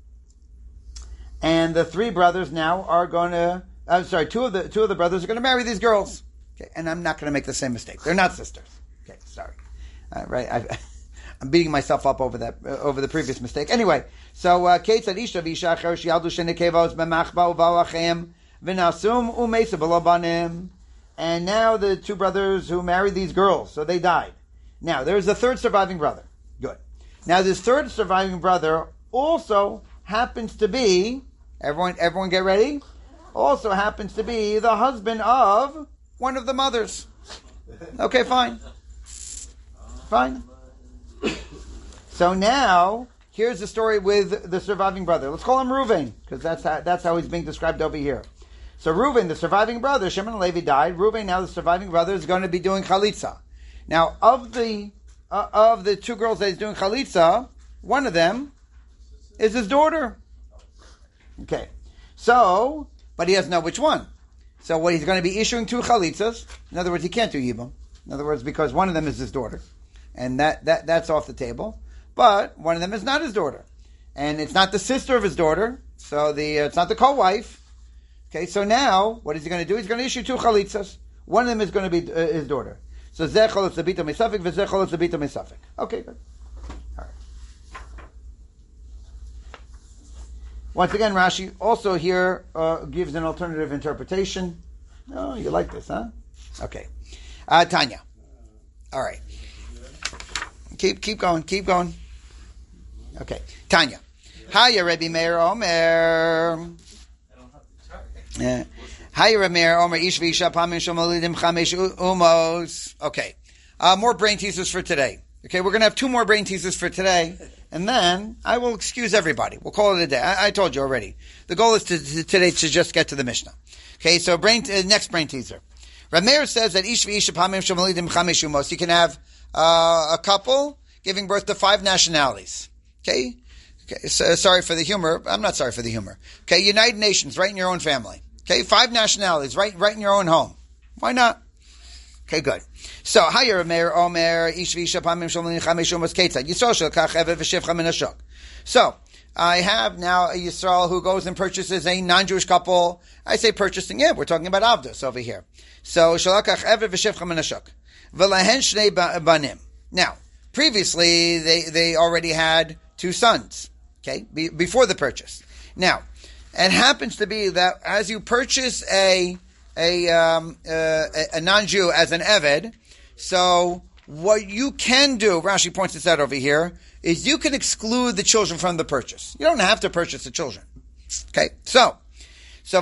and the three brothers now are going to. I'm sorry, two of the two of the brothers are going to marry these girls. Okay, and I'm not going to make the same mistake. They're not sisters. Okay, sorry. Uh, right, I, I'm beating myself up over that uh, over the previous mistake. Anyway, so Kate said Isha v'isha acher sheyaldu shenekevos b'machba uvalachem v'nasum u'meisa b'lobanim. And now the two brothers who married these girls, so they died. Now there's a third surviving brother. Good. Now this third surviving brother also happens to be, everyone everyone get ready? Also happens to be the husband of one of the mothers. Okay, fine. Fine. So now, here's the story with the surviving brother. Let's call him Reuven, because that's how, that's how he's being described over here. So Reuven, the surviving brother, Shimon and Levi died. Reuven, now the surviving brother, is going to be doing chalitza. Now, of the Uh, of the two girls that he's doing chalitza, one of them is his daughter. Okay. So, but he doesn't know which one. So what he's going to be issuing two chalitzas. In other words, he can't do yibum. In other words, because one of them is his daughter. And that, that that's off the table. But one of them is not his daughter. And it's not the sister of his daughter. So the uh, it's not the co-wife. Okay, so now, what is he going to do? He's going to issue two chalitzas. One of them is going to be uh, his daughter. So zeh cholotz lebita misafek v'zeh cholotz lebita misafek. Okay, good. All right. Once again, Rashi also here uh, gives an alternative interpretation. Oh, you like this, huh? Okay. Uh, Tanya. All right. Keep keep going. Keep going. Okay. Tanya. Hiya, Rebbe Meir Omer. Yeah. Hi, Rameir, Omer, Ish v'isha pamim shomalidim chamesh umos. Okay. Uh, more brain teasers for today. Okay, we're going to have two more brain teasers for today, and then I will excuse everybody. We'll call it a day. I, I told you already. The goal is to, to, today to just get to the Mishnah. Okay, so brain, uh, next brain teaser. Rameir says that Ish v'isha pamim shomalidim chamesh umos. You can have uh, a couple giving birth to five nationalities. Okay? Okay, so, sorry for the humor. I'm not sorry for the humor. Okay, United Nations, right in your own family. Okay, five nationalities, right, right in your own home. Why not? Okay, good. So, Hayir Omer Omer Ish v'isha pamim shomlin chamesh umos ketzad Yisrael shel kach eved v'shivcha min hashuk. So, I have now a Yisrael who goes and purchases a non-Jewish couple. I say purchasing it. We're talking about Avdus over here. So, shel kach eved v'shivcha min hashuk v'lahen shnei banim. Now, previously they they already had two sons. Okay, be, before the purchase. Now. It happens to be that as you purchase a a, um, uh, a, a non-Jew as an Eved, so what you can do, Rashi points this out over here, is you can exclude the children from the purchase. You don't have to purchase the children. Okay, so, so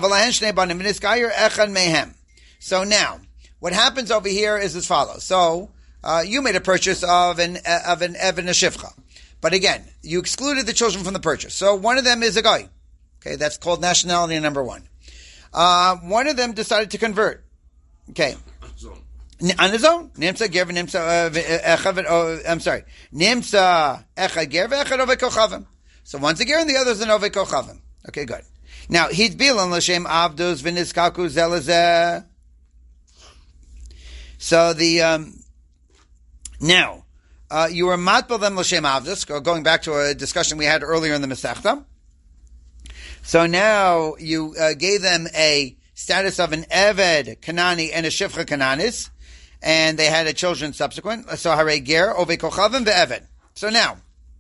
So now, what happens over here is as follows. So, uh, you made a purchase of an, of an Evan Shifcha. But again, you excluded the children from the purchase. So one of them is a guy. Okay, that's called nationality number one. Uh, one of them decided to convert. Okay. On his own. Nimsa ger v'nimsa echad, oh, I'm sorry. Nimsa echad ger v'echad ovei kochavim. So one's a ger and the other's an ovei kochavim. Okay, good. Now, he's bilan l'shem avdus v'nizkaku zelazeh. So the, um, now, uh, you were matbel them l'shem avdus, going back to a discussion we had earlier in the Masechta. So now you uh, gave them a status of an Eved Kanani and a Shifcha Kananis, and they had a children subsequent. So Hare Ger, Ove Kochavim, ve'Eved. So now,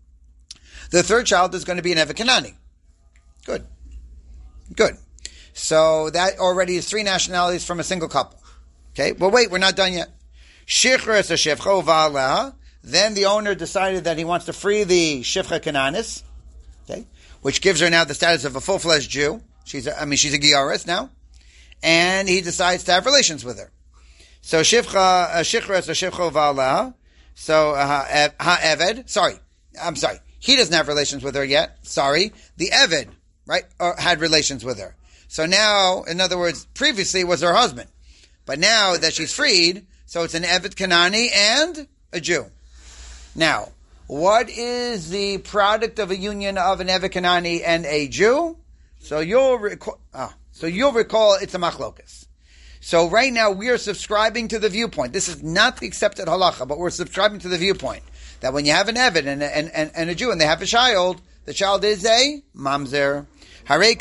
the third child is going to be an Eved Kanani. Good. Good. So that already is three nationalities from a single couple. Okay, well wait, we're not done yet. Shichra is a Shifcha Uva'aleha. Then the owner decided that he wants to free the Shifcha Kananis. Okay, which gives her now the status of a full-fledged Jew. She's, a, I mean, she's a Gioris now. And he decides to have relations with her. So Shifcha, uh, Shichra is a Shifcha Uva'aleha. So, uh, Ha-Eved, sorry, I'm sorry. He doesn't have relations with her yet. Sorry. The Eved, right, or had relations with her. So now, in other words, previously it was her husband. But now that she's freed, so it's an Eved Kanani and a Jew. Now, what is the product of a union of an Eved Kanani and a Jew? So you'll recall, ah, so you'll recall it's a machlokas. So right now we are subscribing to the viewpoint. This is not the accepted halacha, but we're subscribing to the viewpoint that when you have an Eved and, and, and, and a Jew and they have a child, the child is a mamzer. Hare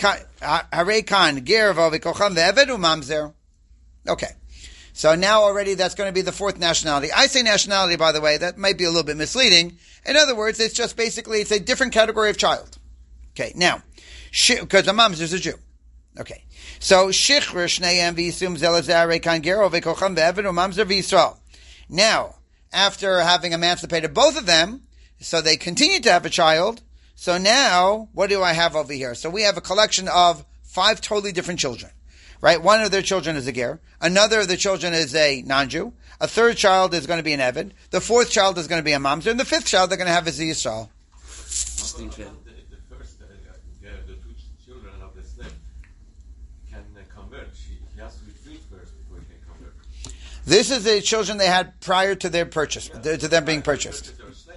kan ger v'avikocham ve'eved u'mamzer. Okay. So now already that's going to be the fourth nationality. I say nationality, by the way, that might be a little bit misleading. In other words, it's just basically, it's a different category of child. Okay, now, because the mom's is a Jew. Okay. So, Shichra Shneyem V'Yisum Zelazare Kan Gero V'Kocham Ve'Eved U'Mamzer V'Yisrael. Now, after having emancipated both of them, so they continue to have a child, so now, what do I have over here? So we have a collection of five totally different children. Right? One of their children is a ger. Another of the children is a non-Jew. A third child is going to be an Eved. The fourth child is going to be a mamzer. And the fifth child they're going to have is a Yisrael. The, the first, uh, uh, the two children of the slave can uh, convert. She, he has to be freed first before he can convert. This is the children they had prior to their purchase, yeah. to them being purchased.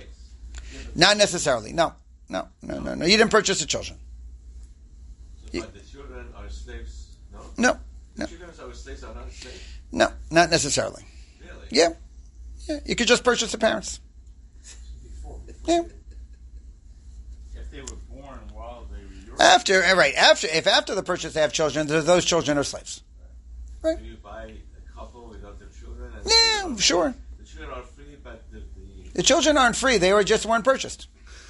Not necessarily. No. No, no, no, no. You didn't purchase the children. So, you, but the children are slaves? No, no. Children are slaves are not slaves? No, not necessarily. Really? Yeah. Yeah. You could just purchase the parents. Yeah. If they were born while they were yours. After, right, after, if after the purchase they have children, those children are slaves. Right. Can you buy a couple without their children? And yeah, children sure. The children are free, but the... The, the children aren't free. They were just weren't purchased.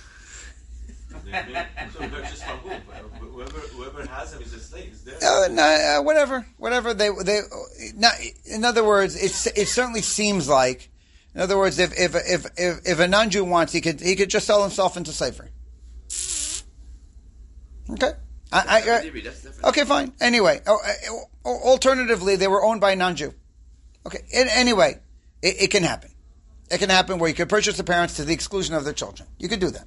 So purchased from who? Whoever, whoever has them is a slave. Is there? Uh, no, uh, whatever, whatever they they. Not, in other words, it's it certainly seems like. In other words, if if if if, if a non-Jew wants, he could he could just sell himself into slavery. Okay. I, I, okay, fine. Anyway, oh, uh, alternatively, they were owned by a non-Jew. Okay. In, anyway, it, it can happen. It can happen where you could purchase the parents to the exclusion of their children. You could do that.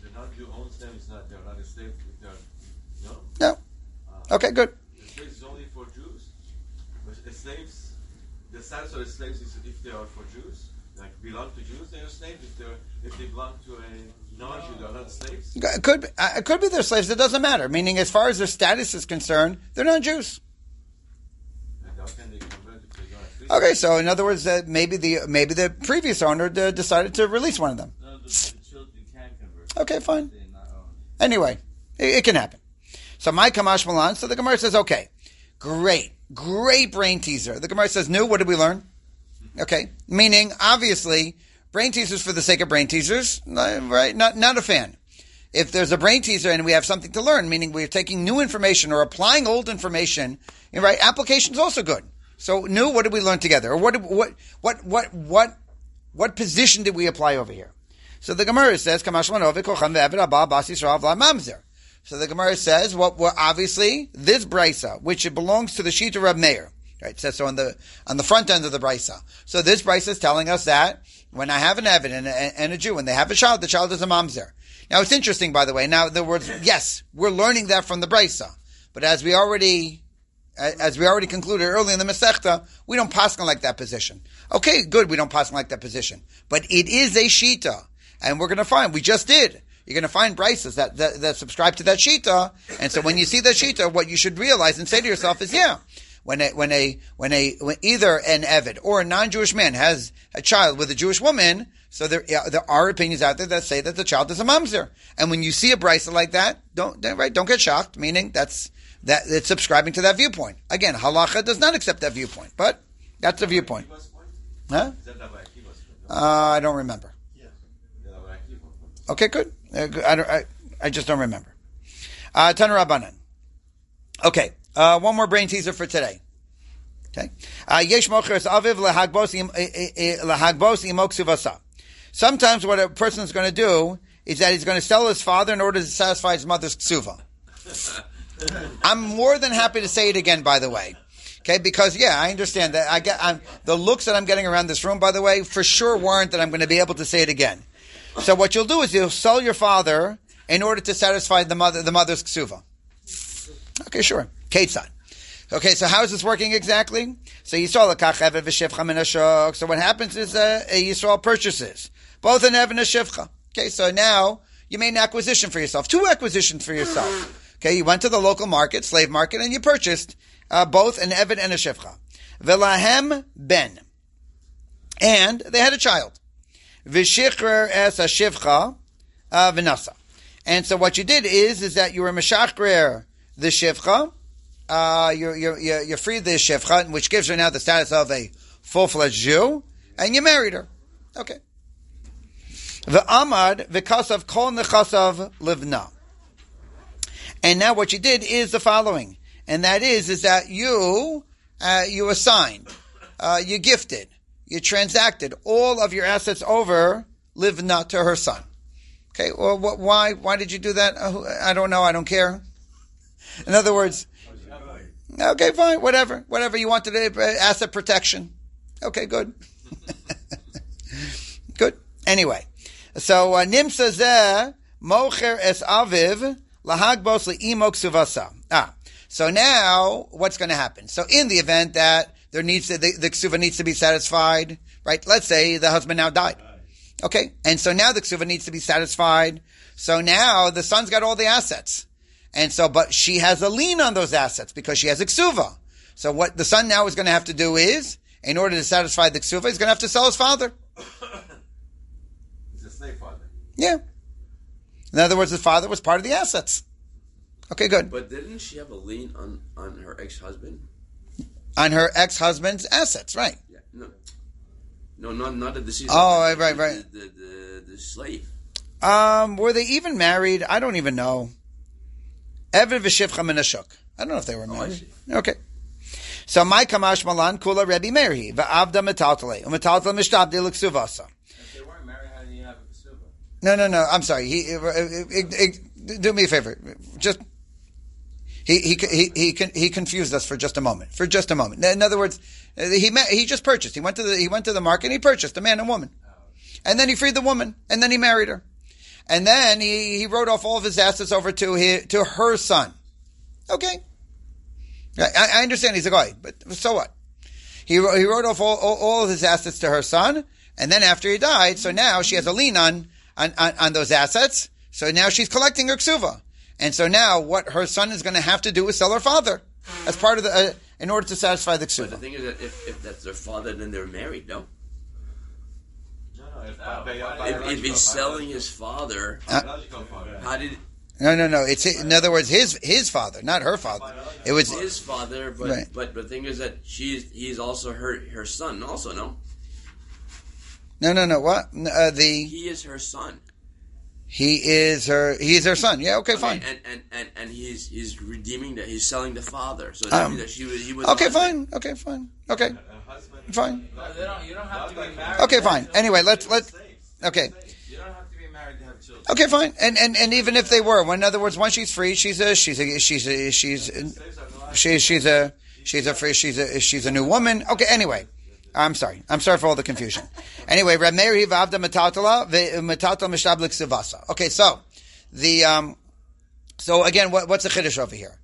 No. Okay, good. The slaves is only for Jews. The slaves, the status of the slaves is if they are for Jews, like belong to Jews, they are slaves. If they if they belong to a non-Jew, they are not slaves. It could be, uh, it could be they're slaves. It doesn't matter. Meaning, as far as their status is concerned, they're not Jews. And how can they convert if they are free? Okay, so in other words, uh, maybe the maybe the previous owner d- decided to release one of them. No, the, the children can convert. Okay, fine. They're not owned. Anyway, it, it can happen. So my Kamash Malan, so the Gemara says, okay, great, great brain teaser. The Gemara says, no, what did we learn? Okay, meaning, obviously, brain teasers for the sake of brain teasers, right? Not not a fan. If there's a brain teaser and we have something to learn, meaning we're taking new information or applying old information, right? Application is also good. So new, what did we learn together? Or what what what what what what position did we apply over here? So the Gemara says, so the Gemara says, well, well obviously, this Brisa, which belongs to the Shita Rab Meir, right? It says so on the, on the front end of the Brisa. So this Brisa is telling us that when I have an Evid and a, and a Jew, when they have a child, the child is a mamzer. Now it's interesting, by the way. Now the words, yes, we're learning that from the Brisa. But as we already, as we already concluded early in the Masechta, we don't paskin like that position. Okay, good, we don't paskin like that position. But it is a Shita. And we're going to find, we just did. You're going to find Brisas that, that, that subscribe to that Shita. And so when you see that Shita, what you should realize and say to yourself is, yeah, when a, when a, when a, when either an Evid or a non-Jewish man has a child with a Jewish woman, so there, yeah, there are opinions out there that say that the child is a mamzer. And when you see a Brisa like that, don't, right, don't get shocked, meaning that's, that, it's subscribing to that viewpoint. Again, halacha does not accept that viewpoint, but that's the viewpoint. Huh? Uh, I don't remember. Okay, good. Uh, I, don't, I, I just don't remember. Uh, Tana Rabbanan. Okay, uh, one more brain teaser for today. Okay. Yesh mocheres aviv lehagbos imok suvasa. Sometimes what a person is going to do is that he's going to sell his father in order to satisfy his mother's ksuva. I'm more than happy to say it again, by the way. Okay, because yeah, I understand that. I get I'm, the looks that I'm getting around this room, by the way, for sure warrant that I'm going to be able to say it again. So what you'll do is you'll sell your father in order to satisfy the mother, the mother's ksuva. Okay, sure. Ketzad. Okay, so how is this working exactly? So Yisrael lekach eved v'shivcha min hashok. So what happens is uh, Yisrael purchases both an eved and a shivcha. Okay, so now you made an acquisition for yourself, two acquisitions for yourself. Okay, you went to the local market, slave market, and you purchased uh, both an eved and a shivcha. V'lahem ben, and they had a child. V'shikrer es a shivcha uh, v'nasa. And so what you did is, is that you were meshachrer the shivcha, uh, you you you you freed the shivcha, which gives her now the status of a full-fledged Jew, and you married her. Okay. V'amad v'kasav kol nechasav livna. And now what you did is the following, and that is, is that you, uh, you assigned, uh, you gifted, you transacted all of your assets over Livna to her son. Okay, well, what, why, why did you do that? Uh, I don't know, I don't care. In other words, okay, fine, whatever, whatever, you wanted uh, asset protection. Okay, good. Good. Anyway, so, uh, Nimsa zeh, mocher es aviv, lahagbos le'imok suvasa. Ah, so now, what's going to happen? So in the event that there needs to, the, the ksuva needs to be satisfied, right? Let's say the husband now died. Okay. And so now the ksuva needs to be satisfied. So now the son's got all the assets. And so, but she has a lien on those assets because she has a ksuva. So what the son now is going to have to do is, in order to satisfy the ksuva, he's going to have to sell his father. It's a slave father. Yeah. In other words, his father was part of the assets. Okay, good. But didn't she have a lien on, on her ex-husband? On her ex-husband's assets, right. Yeah, no. No, not, not the deceased. Oh, right, right, right. The, the, the, the slave. Um, were they even married? I don't even know. Eved v'shivcha min hashuk. I don't know if they were married. Oh, okay. So, my kamash malan kula Rebbe Meiri v'avda metaltale u'metaltale mishtabdi l'ksuvasa. If they weren't married, how do you have a ksuva? No, no, no. I'm sorry. He, it, it, it, do me a favor. Just he he he he he confused us for just a moment. For just a moment. In other words, he met, he just purchased. He went to the he went to the market and he purchased a man and woman, and then he freed the woman, and then he married her, and then he, he wrote off all of his assets over to his, to her son. Okay, I, I understand he's a guy, but so what? He he wrote off all, all all of his assets to her son, and then after he died, so now she has a lien on on on, on those assets. So now she's collecting her ksuva. And so now what her son is going to have to do is sell her father as part of the, uh, in order to satisfy the ksuva. But the thing is that if, if that's their father, then they're married, no? No, no, if, No, bi- If, if he's biological selling father. his father, Biological father. how did No, no, no. It's in other words his his father, not her father. It was his father, but, Right. but but the thing is that she's he's also her her son also, no? no, no, no. What uh, the He is her son. he is her he is her son. Yeah, okay, Okay, fine. and, and, and, and he's he's redeeming that he's selling the father. So that Um, means that she was he was Okay, the husband. fine. Okay, fine. Okay, A husband. fine. No, they don't, you don't have to be married. Okay, to fine. have- Anyway, let's let's. Slaves. Okay, You don't have to be Okay, fine. And, and and even if they were, well, in other words, once she's free, she's a she's a she's a she's a, she, she's a she's a free she's a she's a new woman. Okay, anyway. I'm sorry. I'm sorry for all the confusion. Anyway, Reb Meir he v'avda metatala ve'metatala mishablik sivasa. Okay, so the um, so again, what, what's the chiddush over here?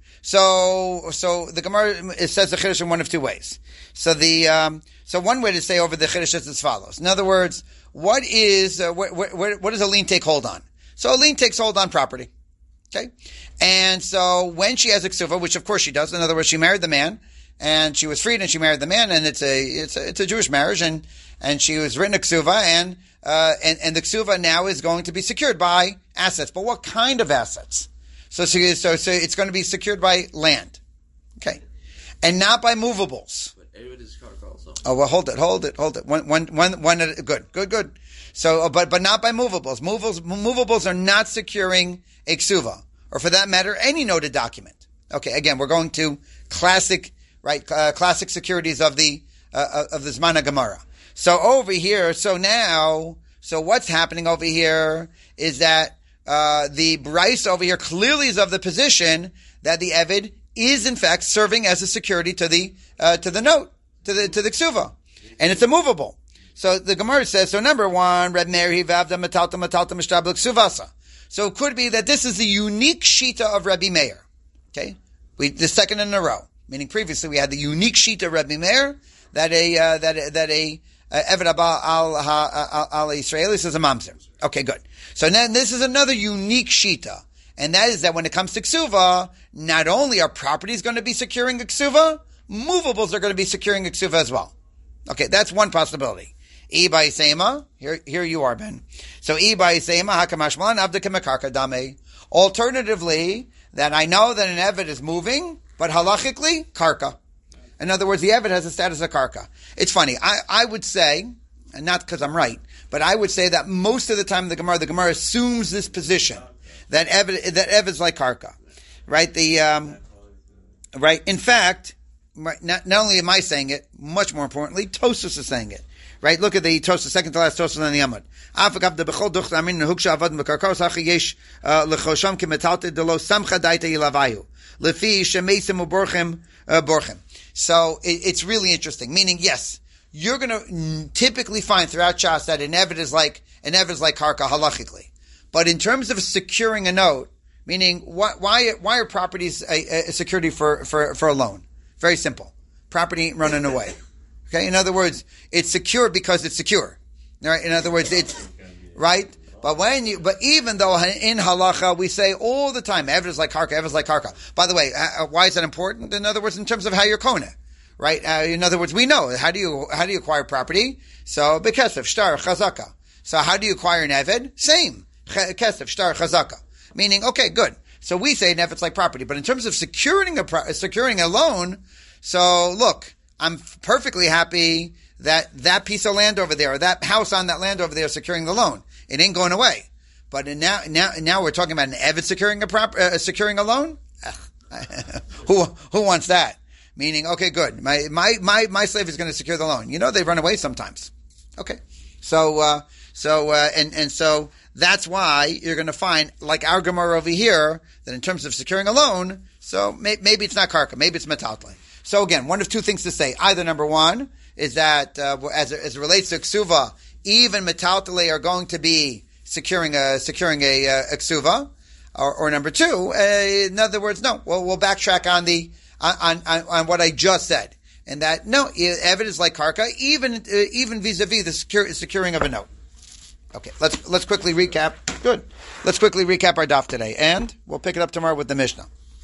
So so the Gemara it says the chiddush in one of two ways. So the um, so one way to say over the chiddush is as follows. In other words, what is uh, wh- wh- wh- what does a lien take hold on? So a lien takes hold on property. Okay, and so when she has a ksuva, which of course she does. In other words, she married the man. And she was freed, and she married the man, and it's a it's a, it's a Jewish marriage, and and she was written a ksuva, and uh and and the ksuva now is going to be secured by assets. But what kind of assets? So so so, so it's going to be secured by land, okay, and not by movables. But David is karka also. Oh well, hold it, hold it, hold it. One one one one. Good, good, good. So, but but not by movables. Movables movables are not securing a ksuva, or for that matter, any noted document. Okay, again, we're going to classic. Right, uh, classic securities of the uh, of the Zman Gemara. So over here, so now, so what's happening over here is that uh, the Bryce over here clearly is of the position that the Eved is in fact serving as a security to the uh, to the note to the to the ksuva, and it's immovable. So the Gemara says, so number one, Reb Meir he v'avda metalta metalta mishtablik suvasa. So it could be that this is the unique shita of Rabbi Meir. Okay, we the second in a row. Meaning previously we had the unique sheet of Rebbe Meir that a uh, that that a uh, Eved Abba al al al Israelis is a mamzer. Okay, good. So then this is another unique shita, and that is that when it comes to ksuva, not only are properties going to be securing a ksuva, movables are going to be securing a ksuva as well. Okay, that's one possibility. E by Sema, here here you are, Ben. So E by Sema hakamashmalan avdika mekarka dame. Alternatively, that I know that an Eved is moving. But halachically, karka. In other words, the Eved has a status of karka. It's funny. I, I would say, and not because I'm right, but I would say that most of the time in the Gemara, the Gemara assumes this position that Eved that Eved is like karka, right? The um, right. In fact, not, not only am I saying it, much more importantly, Tosfos is saying it. Right? Look at the Tosfos, second to last Tosfos on the Amud. Afagav de bechol ducht amin huksha avad mekarkos hachi yesh lechosham kemetalte delo samcha daita yilavayu. Lefi shemeisim uborchem borchem. So it, it's really interesting. Meaning, yes, you're going to typically find throughout Shas that an Eved is like an Eved is like karka halachically, but in terms of securing a note, meaning why why, why are properties a, a security for, for for a loan? Very simple. Property ain't running away. Okay. In other words, it's secure because it's secure. All right. In other words, it's right. But when you, but even though in halacha we say all the time, Eved is like karka, Eved is like karka. By the way, uh, why is that important? In other words, in terms of how you're kona, right? Uh, in other words, we know how do you how do you acquire property? So bekesef shtar chazaka. So how do you acquire an Eved? Same kesef shtar chazaka. Meaning, okay, good. So we say an Eved's like property, but in terms of securing a pro- securing a loan, so look, I'm perfectly happy that that piece of land over there, or that house on that land over there, is securing the loan. It ain't going away. But now, now, now we're talking about an Eved securing a prop, uh, securing a loan. who, who wants that? Meaning, okay, good. My, my, my, my slave is going to secure the loan. You know, they run away sometimes. Okay, so, uh, so, uh, and and so that's why you're going to find, like our Gemara over here, that in terms of securing a loan, so may, maybe it's not karka, maybe it's metaltle. So again, one of two things to say. Either number one is that uh, as, it, as it relates to ksuva, even metaltale are going to be securing a securing a, a ksuva, or, or number two, uh, in other words, no. We'll, we'll backtrack on the on, on on what I just said, and that no, evidence is like karka, even uh, even vis-a-vis the secure, securing of a note. Okay, let's let's quickly recap. Good. Let's quickly recap our daf today, and we'll pick it up tomorrow with the Mishnah.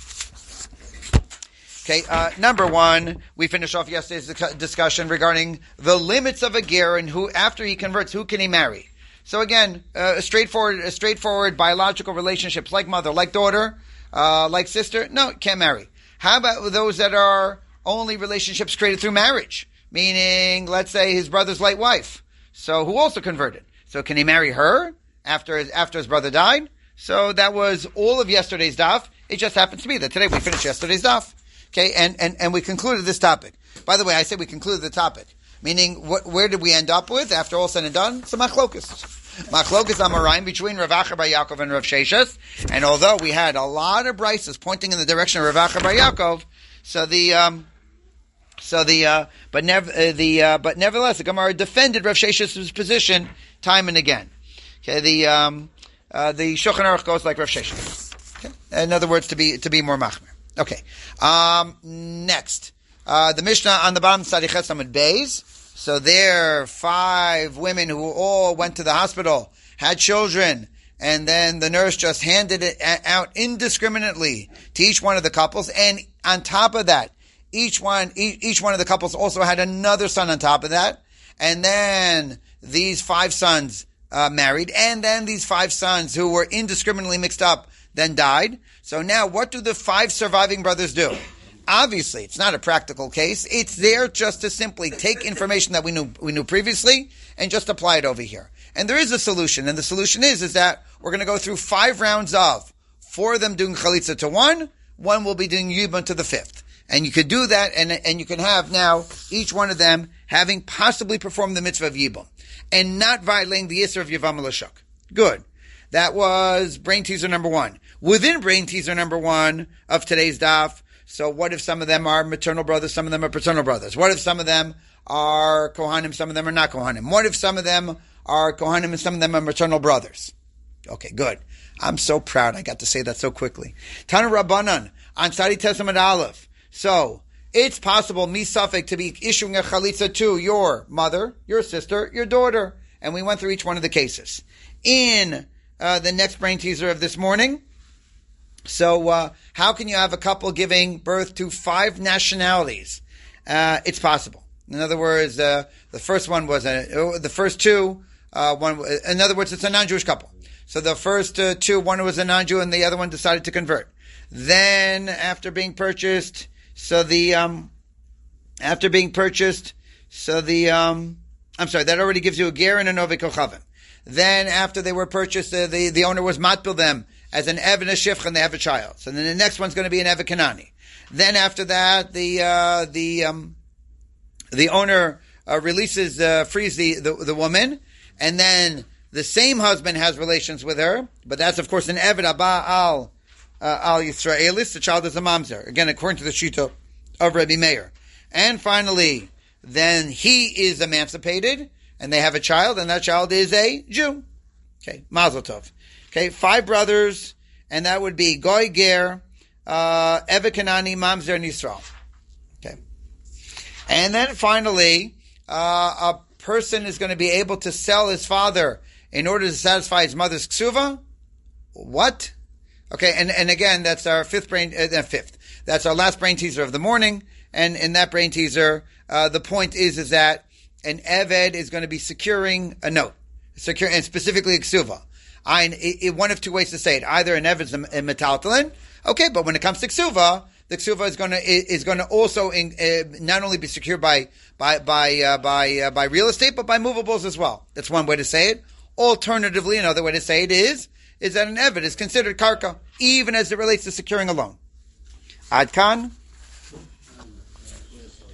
Okay, uh, number one, we finished off yesterday's discussion regarding the limits of a ger and who, after he converts, who can he marry? So again, uh, a straightforward, a straightforward biological relationships like mother, like daughter, uh, like sister. No, can't marry. How about those that are only relationships created through marriage? Meaning, let's say his brother's late wife, so who also converted. So can he marry her after his, after his brother died? So that was all of yesterday's daf. It just happens to be that today we finished yesterday's daf. Okay, and, and, and we concluded this topic. By the way, I said we concluded the topic. Meaning, what, where did we end up with after all said and done? Some machlokus. Machlokas Amoraim between Rav Acher bar Yaakov and Rav Sheshes. And although we had a lot of brises pointing in the direction of Rav Acher bar Yaakov, so the um, so the uh, but nev- uh, the uh, but nevertheless the Gemara defended Rav Sheshes' position time and again. Okay, the um, uh, the Shulchan Aruch goes like Rav Sheshes. Okay, in other words, to be to be more machmer. Okay, um, next uh, the Mishnah on the bottom side of Chesamid Beis. So there, five women who all went to the hospital, had children, and then the nurse just handed it out indiscriminately to each one of the couples. And on top of that, each one, each one of the couples also had another son on top of that. And then these five sons uh, married, and then these five sons who were indiscriminately mixed up then died. So now, what do the five surviving brothers do? Obviously, it's not a practical case. It's there just to simply take information that we knew we knew previously and just apply it over here. And there is a solution, and the solution is is that we're going to go through five rounds of four of them doing chalitza to one, one will be doing yibum to the fifth, and you could do that, and and you can have now each one of them having possibly performed the mitzvah of yibum and not violating the yisr of yavam l'shuk. Good. That was brain teaser number one. Within brain teaser number one of today's daf. So what if some of them are maternal brothers, some of them are paternal brothers? What if some of them are Kohanim, some of them are not Kohanim? What if some of them are Kohanim and some of them are maternal brothers? Okay, good. I'm so proud I got to say that so quickly. Tana Rabbanan, on Sadi Testament Aleph. So, it's possible, misafek, to be issuing a chalitza to your mother, your sister, your daughter. And we went through each one of the cases. In uh, the next brain teaser of this morning, So, uh, how can you have a couple giving birth to five nationalities? Uh, it's possible. In other words, uh, the first one was a, the first two, uh, one, in other words, it's a non-Jewish couple. So the first uh, two, one was a non-Jew and the other one decided to convert. Then, after being purchased, so the, um, after being purchased, so the, um, I'm sorry, that already gives you a ger and a novi kochavim. Then, after they were purchased, uh, the, the owner was matbil them as an Ev and a Shifcha, and they have a child. So then the next one's going to be an Ev Kanani. Then after that, the uh, the um, the owner uh, releases, uh, frees the, the the woman, and then the same husband has relations with her, but that's of course an Eved Abba al uh, al Yisraelis. The child is a mamzer, again according to the shita of Rabbi Meir. And finally, then he is emancipated, and they have a child, and that child is a Jew. Okay, Mazel Tov. Okay, five brothers, and that would be Goy Ger, uh, Eva Kanani, Mamzer, and Yisrael. Okay. And then finally, uh, a person is going to be able to sell his father in order to satisfy his mother's ksuva. What? Okay, and, and again, that's our fifth brain, uh, fifth. That's our last brain teaser of the morning, and in that brain teaser, uh, the point is, is that an Eved is going to be securing a note, secure, and specifically a ksuva. I, it, it, one of two ways to say it. Either an Eved's a metaltalin, okay, but when it comes to ksuva, the ksuva is going to is going to also in, uh, not only be secured by by by uh, by uh, by real estate, but by movables as well. That's one way to say it. Alternatively, another way to say it is is that an Eved is considered karka, even as it relates to securing a loan. Adkan.